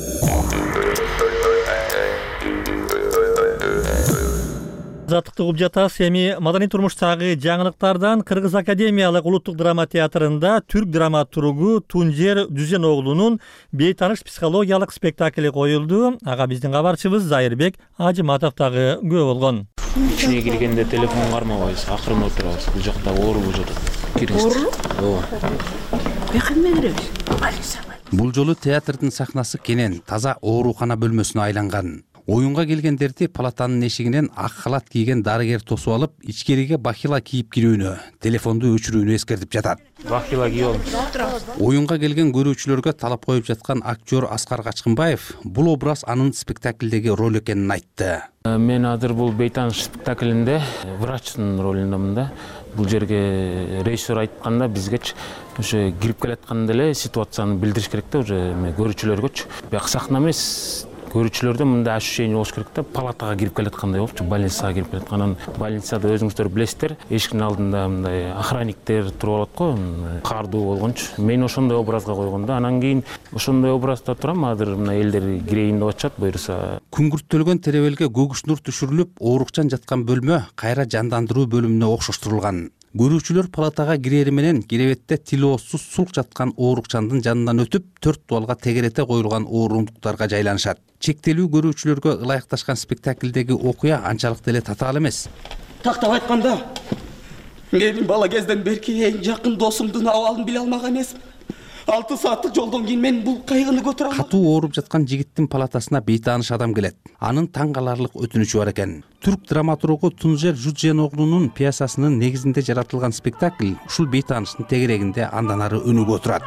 Азаттыкты угуп жатасыз. Эми маданий турмуштагы жаңылыктардан Кыргыз академиялык улуттук драма театрында түрк драматургу Тунжер Дүзен оглунун бейтаныш психологиялык спектакли коюлду. Ага биздин кабарчыбыз Зайырбек Ажыматов дагы күбө болгон. İçine girgende telefon karmabайбыз, акырын отурабыз. Бул жакта оору болуп жатат. Кириңиз. Ооба. Бекем киребиз. Бул жолу театрдын сахнасы кенен таза оорукана бөлмөсүнө айланган. Оюнга келгендерди палатанын эшигинен ак халат кийген дарыгер тосуп алып, ичкериге бахила кийип кирүүнү, телефонду өчүрүүнү эскертип жатат. Бахила кийип. Оюнга келген көрүүчүлөргө талап коюп жаткан актер Аскар Качкынбаев бул образ анын спектаклдеги роль экенин айтты. Мен азыр бул бейтаныш спектаклинде врачтын ролундамын да. Бул жерге режиссер айтканда бизгечи ошо кирип келатканда эле ситуацияны билдириш керек да, уже көрүүчүлөргөчү. Бияк сахна эмес, көрүүчүлөрдө мындай ощущение болуш керек да, палатага кирип келаткандай болупчу, больницага кирип келатканын. Больницада өзүңүздөр билесиздер, эшиктин алдында мындай охранниктер туруп алат го, каардуу болгончу. Мен ошондой образга койгон да, анан кийин ошондой образда турам, азыр мына элдер кирейин деп атышат, буюрса. Күңгүрттөлгөн теребелге көгүч нур түшүрүлүп, оорукчан жаткан бөлмө кайра жандандыруу бөлүмүнө окшоштурулган. Көрүүчүлөр палатага кирери менен керебетте тили оозсуз сулк жаткан оорукчандын жанынан өтүп, 4 дуалга тегерете коюлган оорундуктарга жайланышат. Чектелүү көрүүчүлөргө ылайыкташкан спектаклдеги окуя анчалык деле татаал эмес. Тактап айтканда, менин бала кезден берки эң жакын досумдун абалын биле алмаган эмесмин. 6 сааттык жолдон кийин мен бул кайгыны көтөрө алмадым. Катуу ооруп жаткан жигиттин палатасына бейтааныш адам келет. Анын таң каларлык өтүнүчү бар экен. Түрк драматургу Тунжер Жуженоглунун пьесасынын негизинде жаратылган спектакль ушул бейтааныштын тегерегинде андан ары өнүгүп отурат.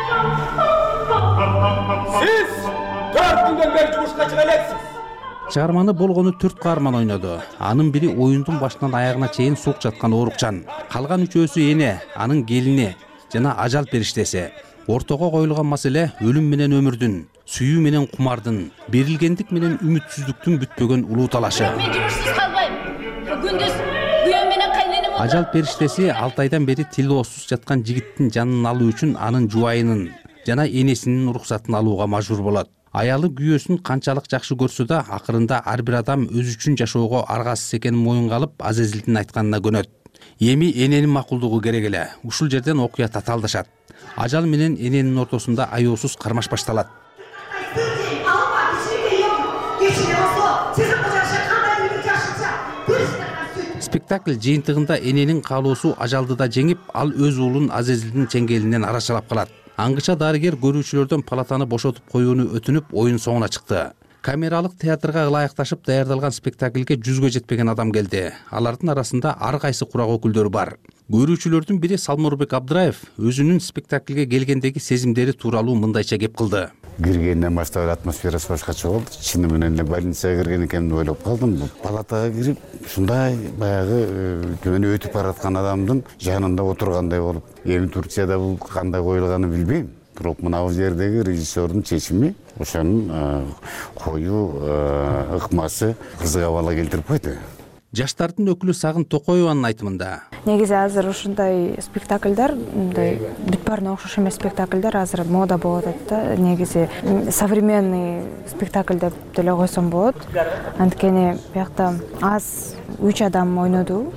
Сиз 4 күндөн бери жумушка чыга элексиз. Чыгарманы болгону 4 каарман ойноду. Анын бири оюндун башынан аягына чейин сулк жаткан оорукчан. Калган үчөөсү эне, анын келини жана ажал периштеси. Ортого коюлган маселе өлүм менен өмүрдүн, сүйүү менен кумардын, берилгендик менен үмүтсүздүктүн бүтпөгөн улуу талашы. Мен жумушсуз калбайм. Күндүз күйөөм менен кайненем. Ажал периштеси 6 айдан бери тили оозсуз жаткан жигиттин жанын алуу үчүн анын жубайынын жана энесинин уруксатын алууга мажбур болот. Аялы күйөөсүн канчалык жакшы көрсө да, акырында ар бир адам өз үчүн жашоого аргасыз экенин моюнга алып, Азезилдин айтканына көнөт. Эми эненин макулдугу керек эле. Ушул жерден окуя татаалдашат. Ажал менен эненин ортосунда аяосуз кармаш башталат. Спектакль жыйынтыгында эненин каалоосу ажалды да жеңип, ал өз уулун Азезилдин чеңгелинен арашалап калат. Аңгыча дарыгер көрүүчүлөрдөн палатаны бошотуп коюуну өтүнүп, оюн соңуна чыкты. Камералык театрга ылайыкташып даярдалган спектакльге 100гө жетпеген адам келди. Алардын арасында ар кайсы курак өкүлдөрү бар. Көрүүчүлөрдүн бири Салмурбек Абдыраев өзүнүн спектакльге келгендеги сезимдери тууралуу мындайча кеп кылды. Киргенден баштап атмосферасы башкача болду. Чыны менен эле больницага кирген экенин ойлоп калдым. Палатага кирип, ушундай баягы төмөн өтүп бараткан адамдын жанында отургандай болуп, эми Турцияда бул кандай коюлганын билбейм. Бирок мына жердеги режиссердун чечими ошонун коюу ыкмасы кызык абалга келтирип койду. Жаштардын өкүлү Сагын Токоеванын айтымында. Негизи азыр ушундай спектакльдар, мындай бүт баарына окшош эмес спектакльдар азыр мода болуп атат да. Негизи современный спектакль деп деле койсом болот. Анткени биякта аз 3 адам ойноду.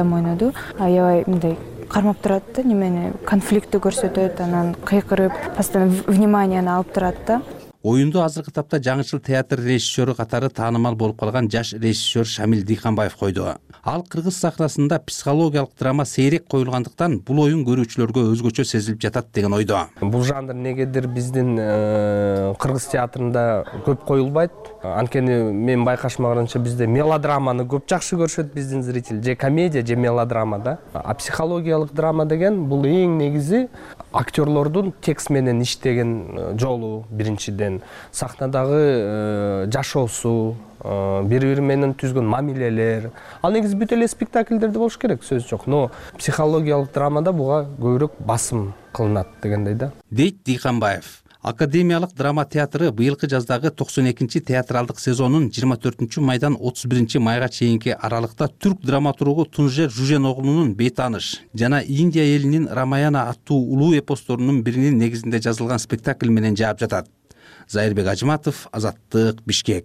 Аябай мындай кармап турат да, немени конфликтти көрсөтөт, анан кыйкырып, постоянно вниманияны алып турат да. Оюнду азыркы тапта жаңычыл театр режиссеру катары таанымал болуп калган жаш режиссер Шамил Дыйканбаев койду. Ал кыргыз сахнасында психологиялык драма сейрек коюлгандыктан бул оюн көрүүчүлөргө өзгөчө сезилип жатат деген ойдо. Бул жанр негедир биздин кыргыз театрында көп коюлбайт. Анткени мен байкашмаганымча бизде мелодраманы көп жакшы көрүшөт биздин зритель, же комедия, же мелодрама да. А психологиялык драма деген бул эң негизи актерлордун текст менен иштеген жолу биринчиден, сахнадагы жашоосу, бири-бири менен түзгөн мамилелер. Ал негизи бүт эле спектакльдерде болуш керек, сөз жок. Но психологиялык драмада буга көбүрөөк басым кылынат дегендей да. Дейт Дыйканбаев. Академиялык драма театры быйылкы жаздагы 92-чи театралдык сезонун 24-майдан 31-майга чейинки аралыкта түрк драматургу Тунжер Жуженоглунун Бейтаныш жана Индия элинин Рамаяна аттуу улуу эпосторунун биринин негизинде жазылган спектакль менен жаап жатат. Зайырбек Ажматов, Азаттык, Бишкек.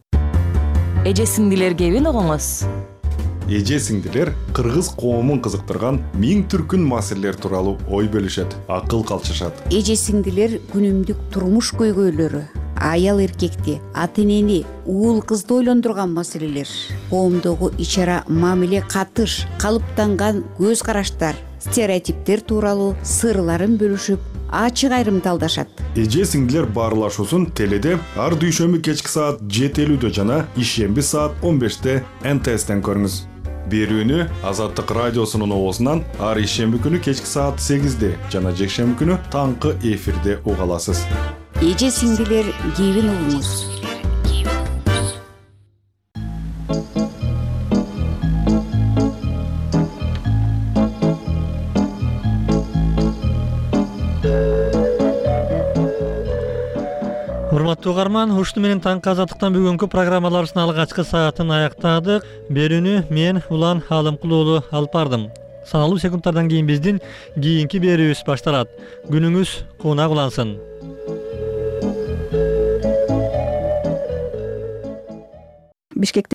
Эже сиңдилерге эбин огоңуз. Эже сиңдилер кыргыз коомун кызыктырган миң түркүн маселелер тууралуу ой бөлүшөт, акыл калчышат. Эже сиңдилер күнүмдүк турмуш көйгөйлөрү, аял эркекти, ата энени, уул кызды ойлондурган маселелер, коомдогу ичара мамиле катыш, калыптанган көз караштар, стереотиптер тууралуу сырларын бөлүшүп, ачык айрымталдашат. Эже сиңдилер баарлашуусун теледе ар дүйшөмбү кечки саат 7:50 жана ишемби саат 15 НТСтен көрүңүз. Берүүнү Азаттык радиосунун оозунан ар ишемби күнү кечки саат 8 жана жекшемби күнү таңкы эфирде уга аласыз. Эже сиңдилер кийин угуңуз. Урматтуу угарман, ушуну менен таңкы азаттыктан бүгүнкү программаларыбыздын алгачкы саатын аяктадык. Берүүнү мен Улан Алымкул уулу алып бардым. Саналуу секундтардан кийин биздин кийинки берүүбүз башталат. Күнүңүз куунак улансын. Бишкекте